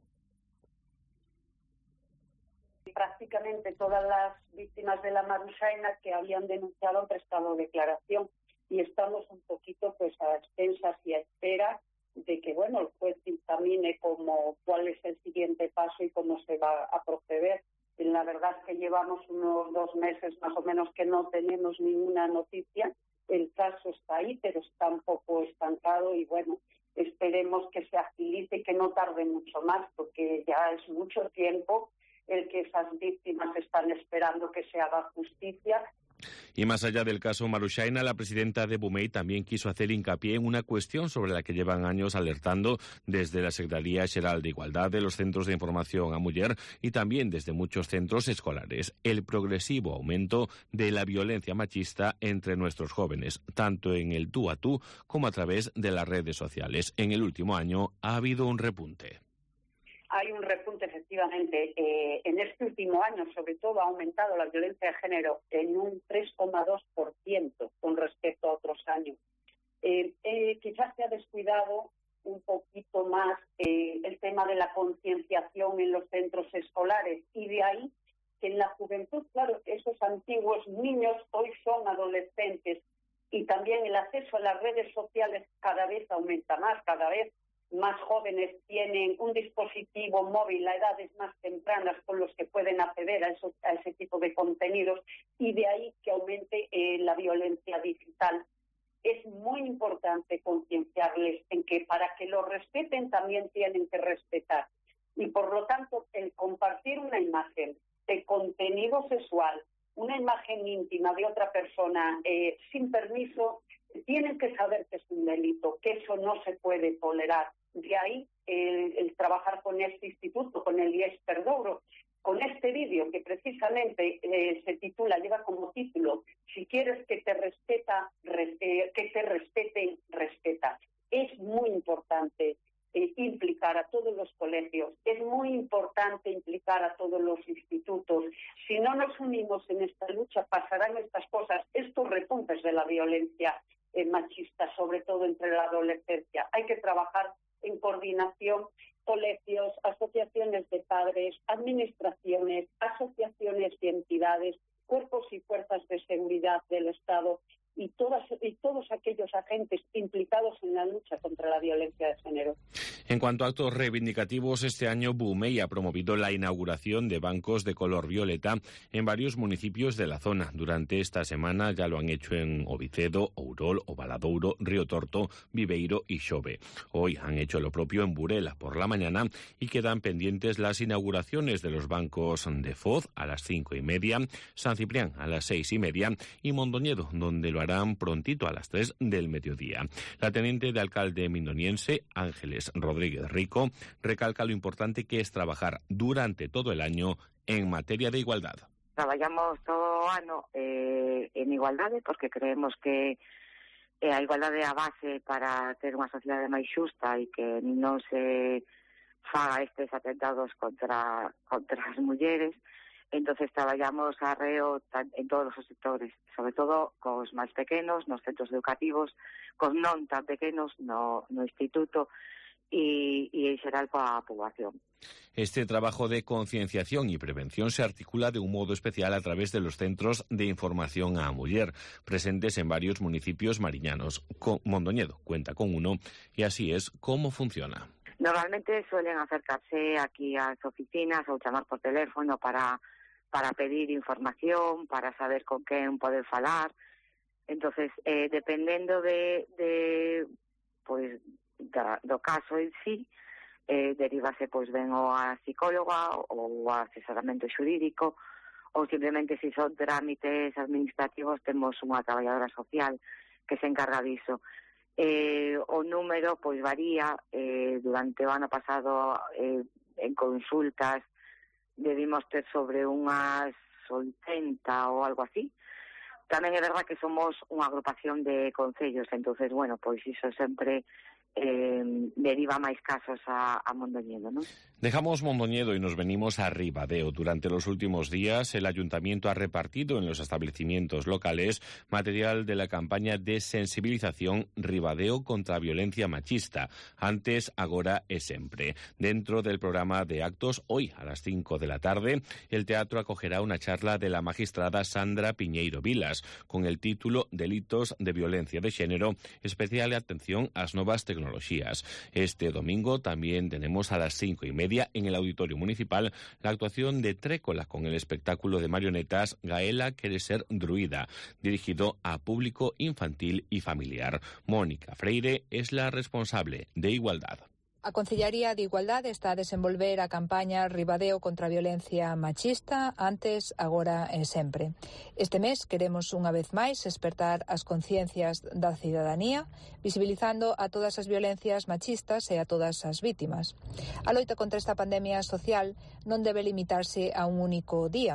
Prácticamente todas las víctimas de la Amaruxaina que habían denunciado han prestado declaración. Y estamos un poquito pues a expensas y a espera de que bueno el juez dictamine como cuál es el siguiente paso y cómo se va a proceder. Y la verdad es que llevamos unos dos meses más o menos que no tenemos ninguna noticia. El caso está ahí, pero está un poco estancado y bueno, esperemos que se agilice y que no tarde mucho más, porque ya es mucho tiempo el que esas víctimas están esperando que se haga justicia. Y más allá del caso Maruxaina, la presidenta de Bumei también quiso hacer hincapié en una cuestión sobre la que llevan años alertando desde la Secretaría Xeral de Igualdad, de los Centros de Información a Muller y también desde muchos centros escolares, el progresivo aumento de la violencia machista entre nuestros jóvenes, tanto en el tú a tú como a través de las redes sociales. En el último año ha habido un repunte. Hay un repunte efectivamente efectivamente, eh, en este último año, sobre todo, ha aumentado la violencia de género en un tres coma dos por ciento con respecto a otros años. Eh, eh, quizás se ha descuidado un poquito más eh, el tema de la concienciación en los centros escolares, y de ahí que en la juventud, claro, esos antiguos niños hoy son adolescentes, y también el acceso a las redes sociales cada vez aumenta más, cada vez más jóvenes tienen un dispositivo móvil a edades más tempranas con los que pueden acceder a, eso, a ese tipo de contenidos, y de ahí que aumente eh, la violencia digital. Es muy importante concienciarles en que para que lo respeten también tienen que respetar. Y por lo tanto, el compartir una imagen de contenido sexual, una imagen íntima de otra persona eh, sin permiso, tienen que saber que es un delito, que eso no se puede tolerar. De ahí el, el trabajar con este instituto, con el I E S Perdouro, con este vídeo que precisamente eh, se titula, lleva como título, si quieres que te respeta, res, eh, que te respeten, respeta. Es muy importante eh, implicar a todos los colegios, es muy importante implicar a todos los institutos. Si no nos unimos en esta lucha, pasarán estas cosas, estos repuntes de la violencia eh, machista, sobre todo entre la adolescencia. Hay que trabajar en coordinación, colegios, asociaciones de padres, administraciones, asociaciones y entidades, cuerpos y fuerzas de seguridad del Estado y, todas, y todos aquellos agentes implicados en la lucha contra la violencia de género. En cuanto a actos reivindicativos, este año Bumey ha promovido la inauguración de bancos de color violeta en varios municipios de la zona. Durante esta semana ya lo han hecho en Ovicedo, Ourol, Ovaladouro, Río Torto, Viveiro y Xove. Hoy han hecho lo propio en Burela por la mañana y quedan pendientes las inauguraciones de los bancos de Foz a las cinco y media, San Ciprián a las seis y media y Mondoñedo, donde lo harán prontito a las tres del mediodía. La teniente de alcalde mindoniense, Ángeles Rodríguez Rico, recalca lo importante que es trabajar durante todo el año en materia de igualdad. Traballamos todo o ano eh, en igualdade porque creemos que eh, a igualdade é a base para ter unha sociedade máis xusta e que non se faga estes atentados contra, contra as mulleres. Entonces traballamos arreo en todos os sectores, sobre todo cos máis pequenos, nos centros educativos, cos non tan pequenos no, no instituto e, e en xeral coa poboación. Este trabajo de concienciación y prevención se articula de un modo especial a través de los centros de información a muller, presentes en varios municipios mariñanos. Mondoñedo cuenta con uno y así es como funciona. Normalmente suelen acercarse aquí ás oficinas ou chamar por teléfono para para pedir información, para saber con quen poder falar. Entonces, eh, dependendo de, de pois da, do caso en sí, eh, derívase pois ben ou a psicóloga ou a asesoramento xurídico, ou simplemente se son trámites administrativos temos unha traballadora social que se encarga diso. Eh, o número pois varía, eh, durante o ano pasado eh, en consultas debimos ter sobre unhas oitenta ou algo así. Tamén é verdad que somos unha agrupación de concellos, entonces, bueno, pois iso sempre eh, deriva máis casos a, a Mondoñedo, ¿no? Dejamos Mondoñedo y nos venimos a Ribadeo. Durante los últimos días, el ayuntamiento ha repartido en los establecimientos locales material de la campaña de sensibilización Ribadeo contra violencia machista. Antes, agora e sempre. Dentro del programa de actos, hoy a las cinco de la tarde, el teatro acogerá una charla de la magistrada Sandra Piñeiro Vilas con el título Delitos de violencia de género, especial atención ás novas tecnologías. Este domingo también tenemos a las cinco y media en el Auditorio Municipal la actuación de Trécola con el espectáculo de marionetas Gaela quiere ser druida, dirigido a público infantil y familiar. Mónica Freire es la responsable de Igualdad. A Concellaría de Igualdade está a desenvolver a campaña Ribadeo contra a violencia machista, antes, agora e sempre. Este mes queremos unha vez máis despertar as conciencias da cidadanía, visibilizando a todas as violencias machistas e a todas as vítimas. A loita contra esta pandemia social non debe limitarse a un único día.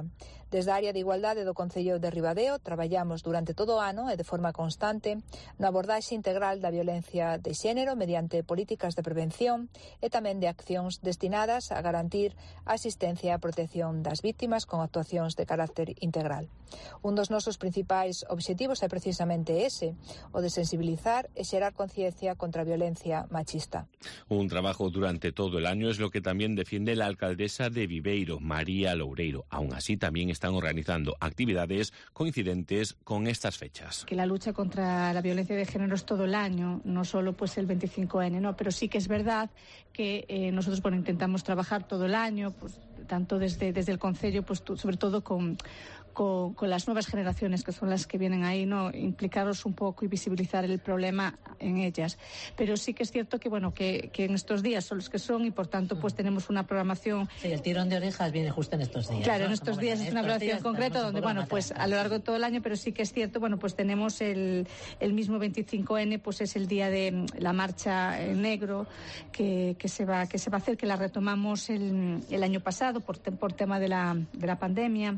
Desde a área de igualdade do Concello de Ribadeo traballamos durante todo o ano e de forma constante na abordaxe integral da violencia de xénero mediante políticas de prevención e tamén de accións destinadas a garantir a asistencia e a protección das vítimas con actuacións de carácter integral. Un dos nosos principais obxectivos é precisamente ese, o de sensibilizar e xerar conciencia contra a violencia machista. Un trabajo durante todo el año es lo que también defiende la alcaldesa de Viveiro, María Loureiro. Aún así, también están organizando actividades coincidentes con estas fechas. Que la lucha contra la violencia de género es todo el año, no solo pues el veinticinco ene, ¿no? Pero sí que es verdad que eh, nosotros bueno, intentamos trabajar todo el año, pues tanto desde, desde el Concello, pues tú, sobre todo con... Con, con las nuevas generaciones, que son las que vienen ahí, no implicaros un poco y visibilizar el problema en ellas. Pero sí que es cierto que bueno que, que en estos días son los que son y por tanto pues tenemos una programación. Sí, el tirón de orejas viene justo en estos días. Claro, ¿no? en estos Como días bueno, es una programación concreta donde bueno pues a lo largo de todo el año, pero sí que es cierto bueno pues tenemos el, el mismo veinticinco ene, pues es el día de la marcha en negro que, que se va que se va a hacer, que la retomamos el, el año pasado por, por tema de la de la pandemia.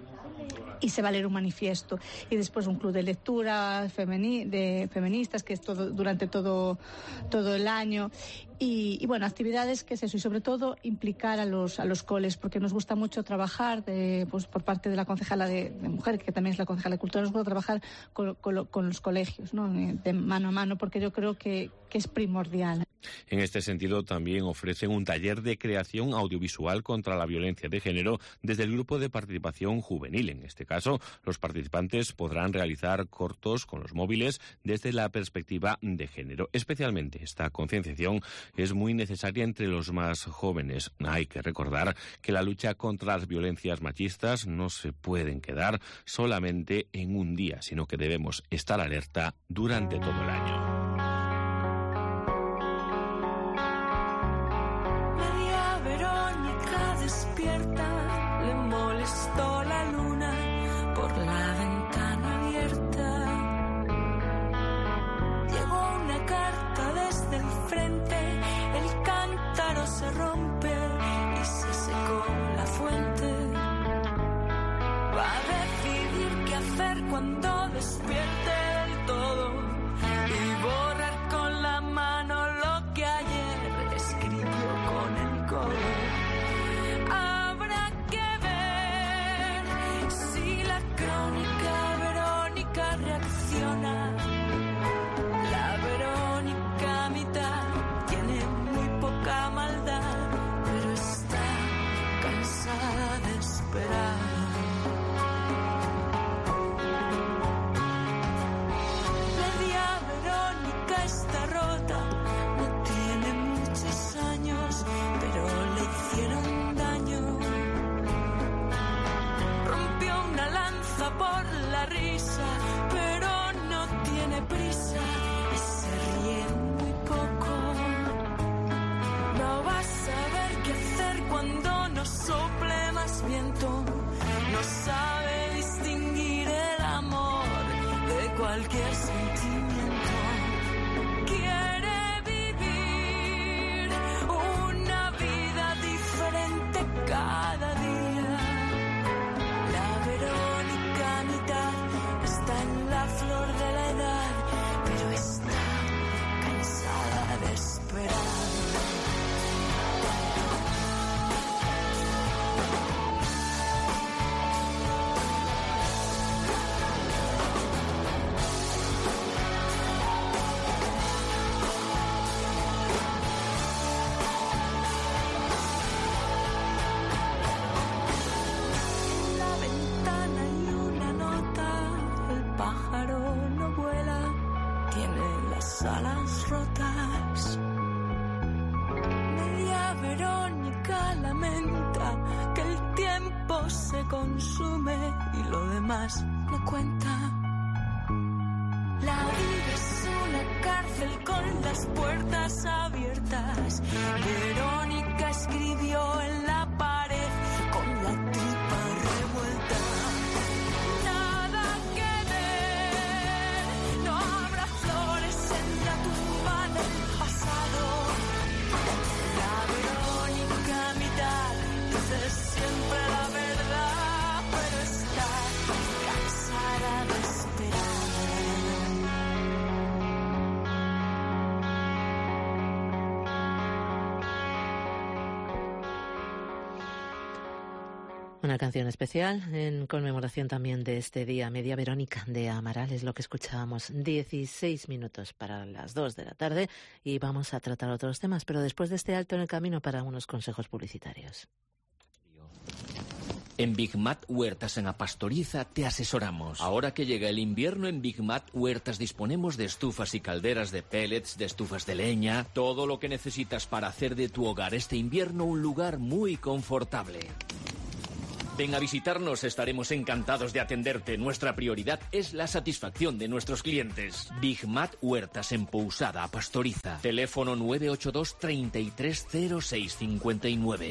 Y se va a leer un manifiesto y después un club de lectura femeni de feministas que es todo durante todo todo el año y, y bueno actividades que es eso y sobre todo implicar a los a los coles porque nos gusta mucho trabajar de, pues por parte de la concejala de, de mujer que también es la concejala de cultura, nos gusta trabajar con, con, con los colegios, ¿no? De mano a mano porque yo creo que, que es primordial. En este sentido, también ofrecen un taller de creación audiovisual contra la violencia de género desde el Grupo de Participación Juvenil. En este caso, los participantes podrán realizar cortos con los móviles desde la perspectiva de género. Especialmente esta concienciación es muy necesaria entre los más jóvenes. Hay que recordar que la lucha contra las violencias machistas no se pueden quedar solamente en un día, sino que debemos estar alerta durante todo el año. Despierta, le molestó la luna por la ventana abierta. Llegó una carta desde el frente, el cántaro se rompe y se secó la fuente. Va a decidir qué hacer cuando despierte del todo y borrar con la mano lo que ayer escribió con el codo. La Verónica mitad tiene muy poca maldad, pero está cansada de esperar. Media Verónica está rota, no tiene muchos años, pero le hicieron daño. Rompió una lanza por la risa, pero tiene prisa y se ríe muy poco. No va a saber qué hacer cuando no sople más viento. No sabe distinguir el amor de cualquier sentimiento. Quiere vivir una vida diferente cada día. La Verónica mitad está en la flor de la edad, pero está cansada de esperar. Alas rotas. Media Verónica lamenta que el tiempo se consume y lo demás no cuenta. La vida es una cárcel con las puertas abiertas. Verónica escribió en la pared con la tripa revuelta. Siempre la verdad, pero es Una canción especial en conmemoración también de este día. Media Verónica de Amaral es lo que escuchábamos. dieciséis minutos para las dos de la tarde y vamos a tratar otros temas, pero después de este alto en el camino para unos consejos publicitarios. En Big Mat Huertas en La Pastoriza te asesoramos. Ahora que llega el invierno, en Big Mat Huertas disponemos de estufas y calderas de pellets, de estufas de leña, todo lo que necesitas para hacer de tu hogar este invierno un lugar muy confortable. Ven a visitarnos, estaremos encantados de atenderte. Nuestra prioridad es la satisfacción de nuestros clientes. Big Mat Huertas en Pousada, A Pastoriza. Teléfono nueve ocho dos, treinta y tres, cero seis cincuenta y nueve.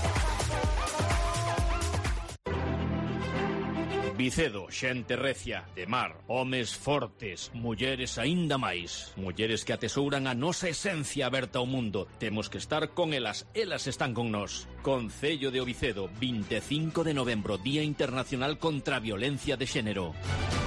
Vicedo, xente recia, de mar, homes fortes, mulleres aínda máis. Mulleres que atesouran a nosa esencia aberta ao mundo. Temos que estar con elas, elas están con nós. Concello de Vicedo, vinte e cinco de novembro, Día Internacional contra a Violencia de Xénero.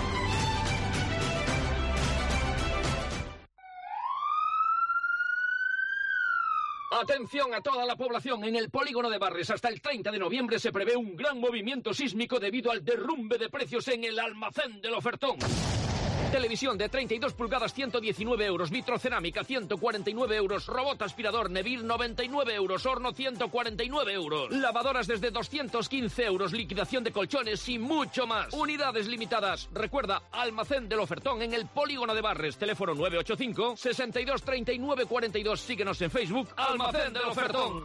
Atención a toda la población, en el polígono de Barres hasta el treinta de noviembre se prevé un gran movimiento sísmico debido al derrumbe de precios en el almacén del ofertón. Televisión de treinta y dos pulgadas, ciento diecinueve euros, vitrocerámica, ciento cuarenta y nueve euros, robot aspirador Nevir, noventa y nueve euros, horno, ciento cuarenta y nueve euros, lavadoras desde doscientos quince euros, liquidación de colchones y mucho más. Unidades limitadas. Recuerda, almacén del ofertón en el polígono de Barres, teléfono nueve ocho cinco, sesenta y dos, treinta y nueve, cuarenta y dos. Síguenos en Facebook, Almacén del Ofertón.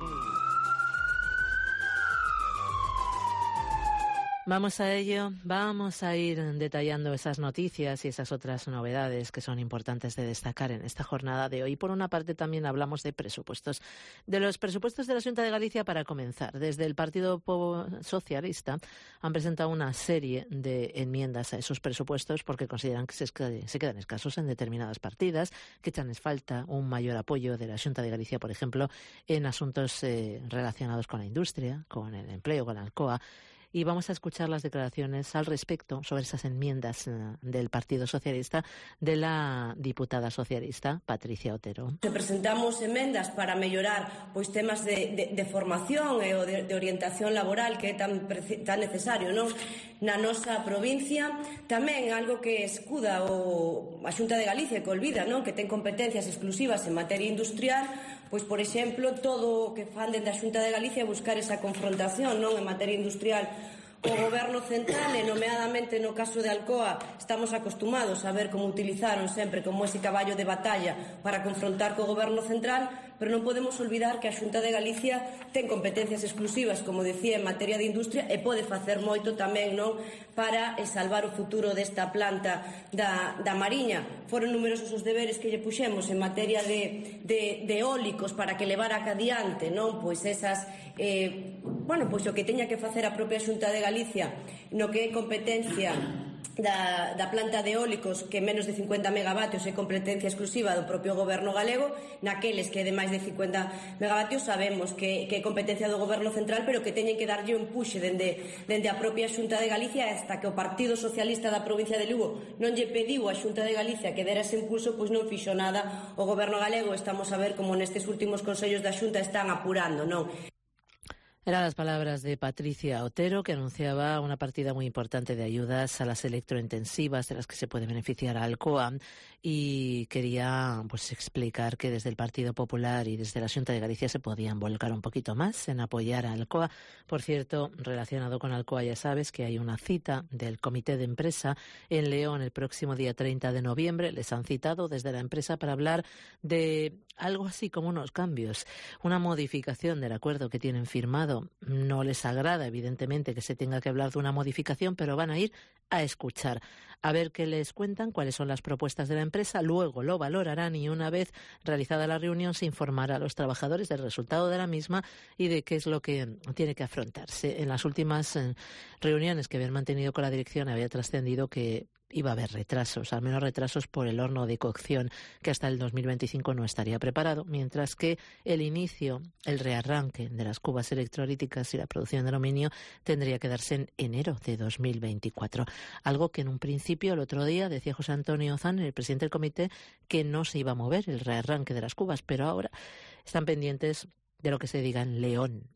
Vamos a ello, vamos a ir detallando esas noticias y esas otras novedades que son importantes de destacar en esta jornada de hoy. Por una parte también hablamos de presupuestos. De los presupuestos de la Xunta de Galicia, para comenzar, desde el Partido Socialista han presentado una serie de enmiendas a esos presupuestos porque consideran que se, se quedan escasos en determinadas partidas, que echan en falta un mayor apoyo de la Xunta de Galicia, por ejemplo, en asuntos eh, relacionados con la industria, con el empleo, con la Alcoa. Y vamos a escuchar las declaraciones al respecto sobre esas enmiendas uh, del Partido Socialista de la diputada socialista Patricia Otero. Presentamos enmendas para mellorar pois temas de, de, de formación e o de, de orientación laboral que é tan, tan necesario, non? Na nosa provincia. Tamén algo que escuda o a Xunta de Galicia, que olvida, non? Que ten competencias exclusivas en materia industrial, pois, por exemplo, todo o que fan dende a Xunta de Galicia buscar esa confrontación, non? En materia industrial o Goberno central, e nomeadamente no caso de Alcoa estamos acostumados a ver como utilizaron sempre como ese caballo de batalla para confrontar co Goberno central, pero non podemos olvidar que a Xunta de Galicia ten competencias exclusivas, como decía, en materia de industria e pode facer moito tamén, non, para salvar o futuro desta planta da, da Mariña. Foron numerosos os deberes que lle puxemos en materia de, de, de eólicos para que levara adiante, non, pois esas eh, bueno, pois o que teña que facer a propia Xunta de Galicia no que é competencia da, da planta de eólicos, que menos de cincuenta megavatios é competencia exclusiva do propio Goberno galego. Naqueles que é de máis de cincuenta megavatios sabemos que, que é competencia do Goberno central, pero que teñen que darlle un puxe dende, dende a propia Xunta de Galicia, hasta que o Partido Socialista da provincia de Lugo non lle pediu a Xunta de Galicia que dera ese impulso, pois non fixo nada o Goberno galego. Estamos a ver como nestes últimos consellos da Xunta están apurando, non? Eran las palabras de Patricia Otero, que anunciaba una partida muy importante de ayudas a las electrointensivas, de las que se puede beneficiar a Alcoa, y quería pues explicar que desde el Partido Popular y desde la Xunta de Galicia se podían volcar un poquito más en apoyar a Alcoa. Por cierto, relacionado con Alcoa, ya sabes que hay una cita del Comité de Empresa en León el próximo día treinta de noviembre. Les han citado desde la empresa para hablar de algo así como unos cambios, una modificación del acuerdo que tienen firmado. No les agrada, evidentemente, que se tenga que hablar de una modificación, pero van a ir a escuchar, a ver qué les cuentan, cuáles son las propuestas de la empresa. Luego lo valorarán y, una vez realizada la reunión, se informará a los trabajadores del resultado de la misma y de qué es lo que tiene que afrontarse. En las últimas eh, reuniones que habían mantenido con la dirección había trascendido que iba a haber retrasos, al menos retrasos por el horno de cocción, que hasta el dos mil veinticinco no estaría preparado, mientras que el inicio, el rearranque de las cubas electrolíticas y la producción de aluminio tendría que darse en enero de dos mil veinticuatro. Algo que en un principio, el otro día, decía José Antonio Ozán, el presidente del comité, que no se iba a mover el rearranque de las cubas, pero ahora están pendientes de lo que se diga en León.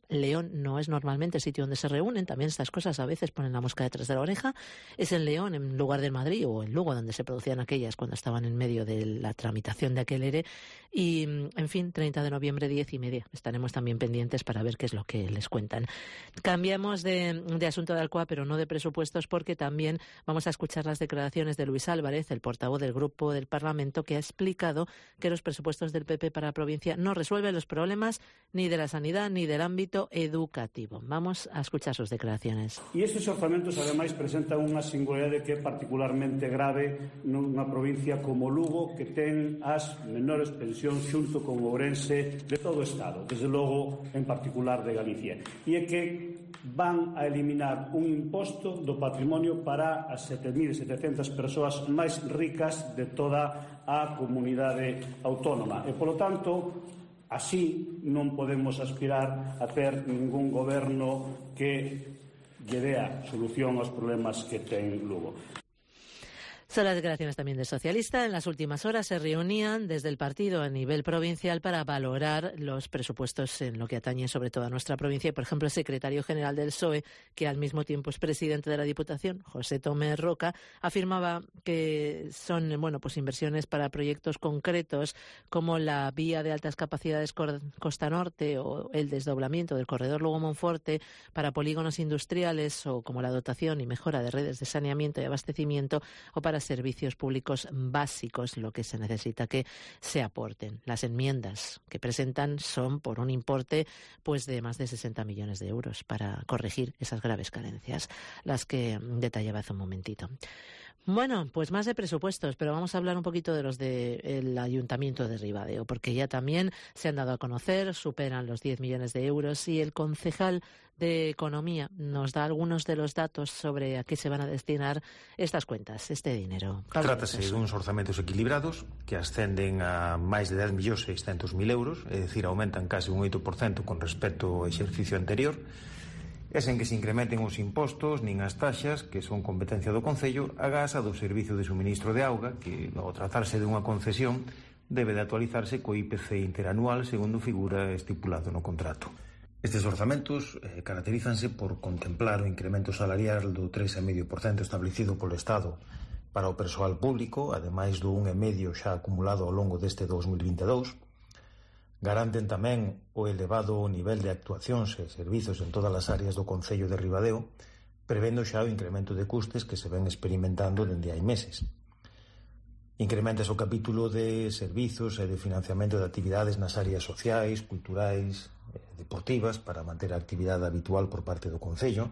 León no es normalmente el sitio donde se reúnen, también estas cosas a veces ponen la mosca detrás de la oreja. Es en León, en lugar de Madrid, o en Lugo, donde se producían aquellas cuando estaban en medio de la tramitación de aquel E R E. Y, en fin, treinta de noviembre, diez y media. Estaremos también pendientes para ver qué es lo que les cuentan. Cambiamos de, de asunto de Alcoa, pero no de presupuestos, porque también vamos a escuchar las declaraciones de Luis Álvarez, el portavoz del Grupo del Parlamento, que ha explicado que los presupuestos del P P para la provincia no resuelven los problemas ni de la sanidad ni del ámbito educativo. Vamos a escuchar sus declaraciones. E estes orzamentos, ademais, presentan unha singularidade que é particularmente grave nunha provincia como Lugo, que ten as menores pensións xunto con Ourense de todo o Estado, desde logo en particular de Galicia. E é que van a eliminar un imposto do patrimonio para as sete mil setecentas persoas máis ricas de toda a comunidade autónoma. E, polo tanto, así non podemos aspirar a ter ningún goberno que lle dea solución aos problemas que ten Lugo. Son las declaraciones también del socialista. En las últimas horas se reunían desde el partido a nivel provincial para valorar los presupuestos en lo que atañe sobre todo a nuestra provincia. Por ejemplo, el secretario general del P S O E, que al mismo tiempo es presidente de la Diputación, José Tomé Roca, afirmaba que son bueno, pues inversiones para proyectos concretos como la vía de altas capacidades Costa Norte o el desdoblamiento del corredor Lugo-Monforte para polígonos industriales, o como la dotación y mejora de redes de saneamiento y abastecimiento, o para servicios públicos básicos, lo que se necesita que se aporten. Las enmiendas que presentan son por un importe pues de más de sesenta millones de euros para corregir esas graves carencias, las que detallaba hace un momentito. Bueno, pues más de presupuestos, pero vamos a hablar un poquito de los del Ayuntamiento de Ribadeo, porque ya también se han dado a conocer, superan los diez millones de euros, y el concejal de Economía nos da algunos de los datos sobre a qué se van a destinar estas cuentas, este dinero. Pablo, trátase de uns orzamentos equilibrados que ascenden a máis de dez millóns seiscentos mil euros, é dicir, aumentan case un oito por cento con respecto ao exercicio anterior. É sen que se incrementen os impostos nin as taxas, que son competencia do Concello, agás a do Servicio de Suministro de Auga, que, ao tratarse dunha concesión, debe de actualizarse co I P C interanual segundo figura estipulado no contrato. Estes orzamentos eh, caracterízanse por contemplar o incremento salarial do tres vírgula cinco por cento establecido polo Estado para o persoal público, ademais do un vírgula cinco por cento xa acumulado ao longo deste dos mil vinte e dous. Garanten tamén o elevado nivel de actuacións e servizos en todas as áreas do Concello de Ribadeo, prevendo xa o incremento de custes que se ven experimentando dende hai meses. Incrementas o capítulo de servizos e de financiamento de actividades nas áreas sociais, culturais, deportivas, para manter a actividade habitual por parte do Concello,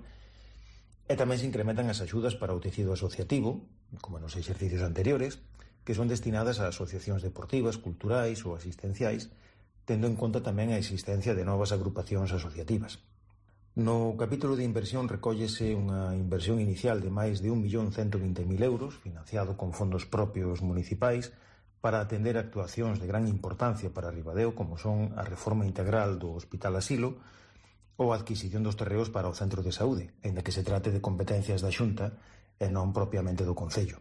e tamén se incrementan as axudas para o tecido asociativo, como nos exercicios anteriores, que son destinadas a asociacións deportivas, culturais ou asistenciais, tendo en conta tamén a existencia de novas agrupacións asociativas. No capítulo de inversión recóllese unha inversión inicial de máis de un millón ciento vinte mil euros, financiado con fondos propios municipais, para atender actuacións de gran importancia para Ribadeo, como son a reforma integral do Hospital Asilo ou a adquisición dos terreos para o Centro de Saúde, aínda que se trate de competencias da Xunta e non propiamente do Concello.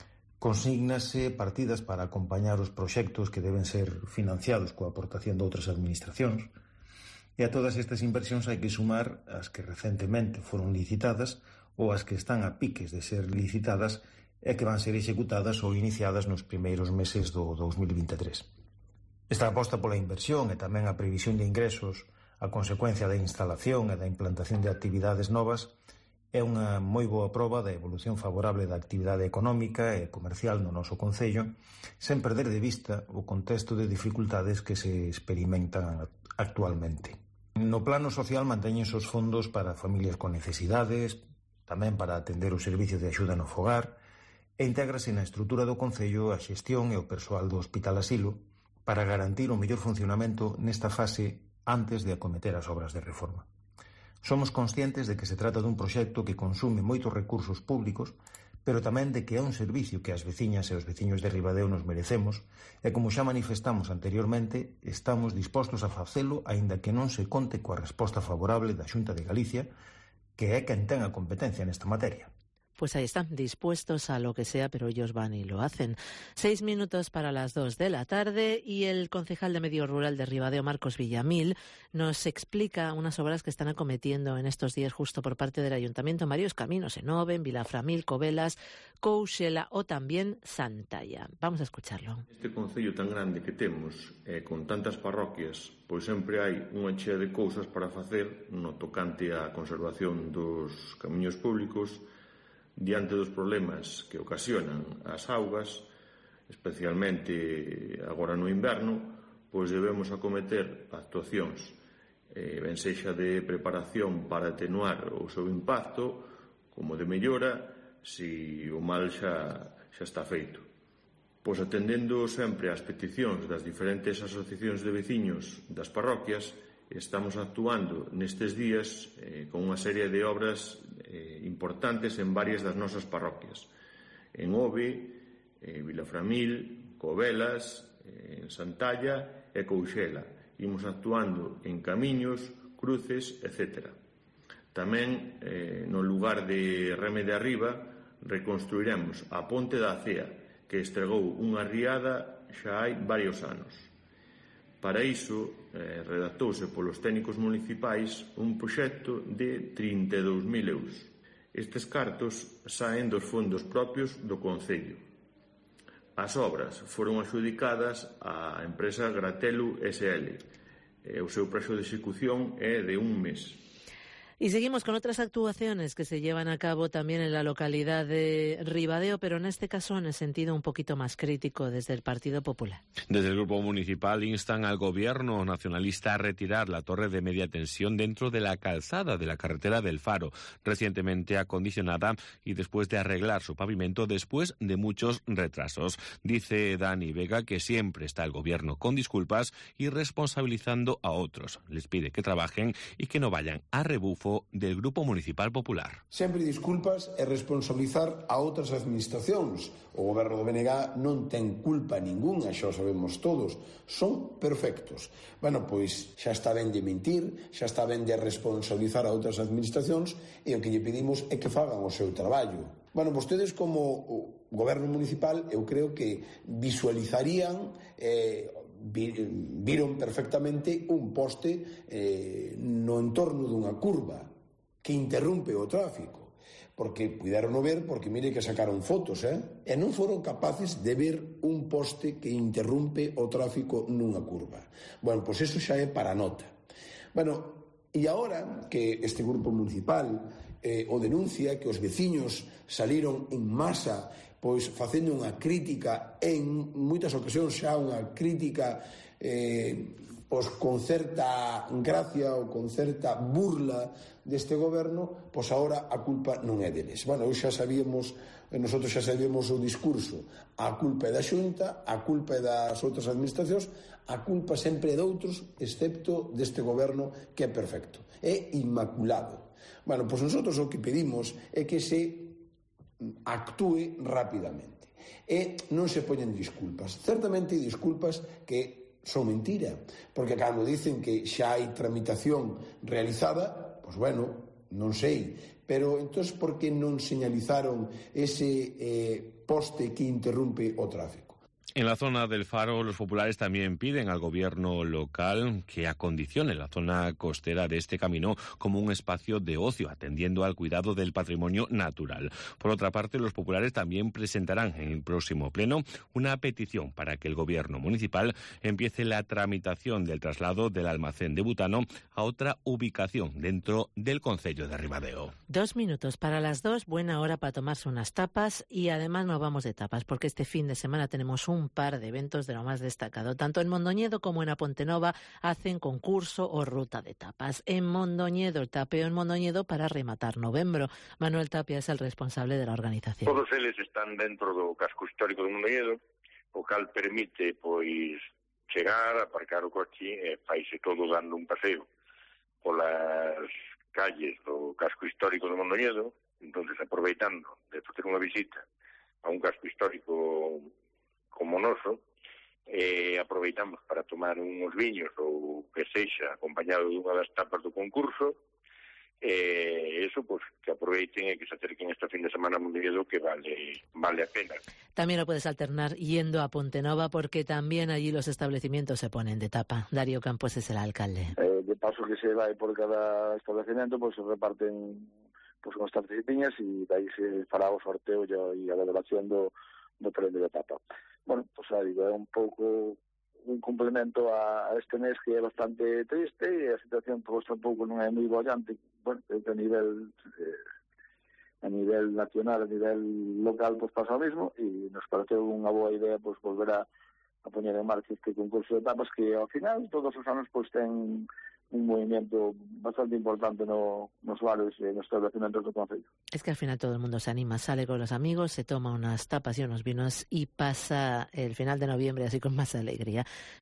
Consígnase partidas para acompañar os proxectos que deben ser financiados coa aportación de outras administracións, e a todas estas inversións hai que sumar as que recentemente foron licitadas ou as que están a piques de ser licitadas e que van ser executadas ou iniciadas nos primeiros meses do dos mil vinte e tres. Esta aposta pola inversión e tamén a previsión de ingresos a consecuencia da instalación e da implantación de actividades novas é unha moi boa proba da evolución favorable da actividade económica e comercial no noso Concello, sen perder de vista o contexto de dificultades que se experimentan actualmente. No plano social mantéñense os fondos para familias con necesidades, tamén para atender o servicio de axuda no fogar, e intégrase na estrutura do Concello a xestión e o persoal do Hospital Asilo para garantir o mellor funcionamento nesta fase antes de acometer as obras de reforma. Somos conscientes de que se trata dun proxecto que consume moitos recursos públicos, pero tamén de que é un servicio que as veciñas e os veciños de Ribadeo nos merecemos, e como xa manifestamos anteriormente, estamos dispostos a facelo aínda que non se conte coa resposta favorable da Xunta de Galicia, que é quen ten a competencia nesta materia. pues ahí están, dispuestos a lo que sea, pero ellos van y lo hacen. Seis minutos para las dos de la tarde y el concejal de Medio Rural de Ribadeo, Marcos Villamil, nos explica unas obras que están acometiendo en estos días justo por parte del Ayuntamiento en varios caminos, en Oven, Vilaframil, Covelas, Couxela o también Santalla. Vamos a escucharlo. Este concello tan grande que temos, eh, con tantas parroquias, pois sempre hai unha chea de cousas para facer no tocante á conservación dos camiños públicos, diante dos problemas que ocasionan as augas, especialmente agora no inverno, pois debemos acometer actuacións, eh, ben sexa de preparación para atenuar o seu impacto, como de mellora, se o mal xa, xa está feito. Pois atendendo sempre ás peticións das diferentes asociacións de veciños das parroquias, estamos actuando nestes días eh, con unha serie de obras eh, importantes en varias das nosas parroquias. En Ove, eh, Vilaframil, Covelas, eh, en Santalla e Couxela. Imos actuando en camiños, cruces, etcétera. Tamén, eh, no lugar de Reme de Arriba, reconstruiremos a Ponte da Cea, que estregou unha riada xa hai varios anos. Para iso, eh, redactouse polos técnicos municipais un proxecto de trinta e dous mil euros. Estes cartos saen dos fondos propios do Concello. As obras foron adxudicadas á empresa Gratelu S L e o seu prazo de execución é de un mes. Y seguimos con otras actuaciones que se llevan a cabo también en la localidad de Ribadeo, pero en este caso en el sentido un poquito más crítico desde el Partido Popular. Desde el Grupo Municipal instan al Gobierno nacionalista a retirar la torre de media tensión dentro de la calzada de la carretera del Faro, recientemente acondicionada y después de arreglar su pavimento después de muchos retrasos. Dice Dani Vega que siempre está el Gobierno con disculpas y responsabilizando a otros. Les pide que trabajen y que no vayan a rebufo del Grupo Municipal Popular. Sempre disculpas e responsabilizar a outras administracións. O goberno do B N G non ten culpa ningunha, xa o sabemos todos. Son perfectos. Bueno, pois xa está ben de mentir, xa está ben de responsabilizar a outras administracións e o que lle pedimos é que fagan o seu traballo. Bueno, vostedes como goberno municipal eu creo que visualizarían eh, viron perfectamente un poste eh, no entorno dunha curva que interrumpe o tráfico, porque puderon ver, porque mire que sacaron fotos, eh? e non foron capaces de ver un poste que interrumpe o tráfico nunha curva. Bueno, pois eso xa é para nota. Bueno, e agora que este grupo municipal eh, o denuncia, que os veciños saliron en masa pois facendo unha crítica, en moitas ocasións xa unha crítica eh, pois con certa gracia ou con certa burla deste goberno, pois agora a culpa non é deles. Bueno, hoxe xa sabíamos, nosotros xa sabíamos o discurso, a culpa é da Xunta, a culpa é das outras administracións, a culpa sempre é de outros, excepto deste goberno que é perfecto, é inmaculado. Bueno, pois nosotros o que pedimos é que se actúe rapidamente e non se poñen disculpas, certamente disculpas que son mentira, porque cando dicen que xa hai tramitación realizada, pois bueno, non sei, pero entón por que non señalizaron ese eh, poste que interrumpe o tráfico? En la zona del Faro, los populares también piden al gobierno local que acondicione la zona costera de este camino como un espacio de ocio, atendiendo al cuidado del patrimonio natural. Por otra parte, los populares también presentarán en el próximo pleno una petición para que el gobierno municipal empiece la tramitación del traslado del almacén de butano a otra ubicación dentro del concello de Ribadeo. Dos minutos para las dos, buena hora para tomarse unas tapas y además no vamos de tapas porque este fin de semana tenemos un un par de eventos de lo más destacado. Tanto en Mondoñedo como en Apontenova hacen concurso o ruta de tapas. En Mondoñedo, el tapeo en Mondoñedo para rematar novembro. Manuel Tapia es el responsable de la organización. Todos eles están dentro do casco histórico de Mondoñedo, o cal permite pois chegar, aparcar o coche e faise todo dando un paseo polas calles do casco histórico de Mondoñedo, entonces aproveitando de facer unha visita a un casco histórico como noso, eh, aproveitamos para tomar uns viños ou que sexa acompañado dunha das tapas do concurso e eso, pues, que aproveiten e que se acerquen este fin de semana a Mondoñedo, que vale vale a pena. También lo puedes alternar yendo a Pontenova, porque también allí los establecimientos se ponen de tapa. Darío Campos es el alcalde. Eh, de paso que se vai por cada establecimiento, pues se reparten pues unas tarjetiñas e dai se fará o sorteo e a valoración do, do prende de tapa. Bueno, pues xa digo, é un pouco un complemento a, a este mes que é bastante triste e a situación pues tampouco non é moi bollante, bueno, a nivel eh, a nivel nacional, a nivel local, pues pasa o mismo e nos pareceu unha boa idea pues volver a, a poñer en marcha este concurso de tapas que ao final todos os anos pues ten un movimiento bastante importante no, nos bares e nos establecimientos do concello. Es que al final todo el mundo se anima, sale con los amigos, se toma unas tapas y unos vinos y pasa el final de noviembre así con más alegría.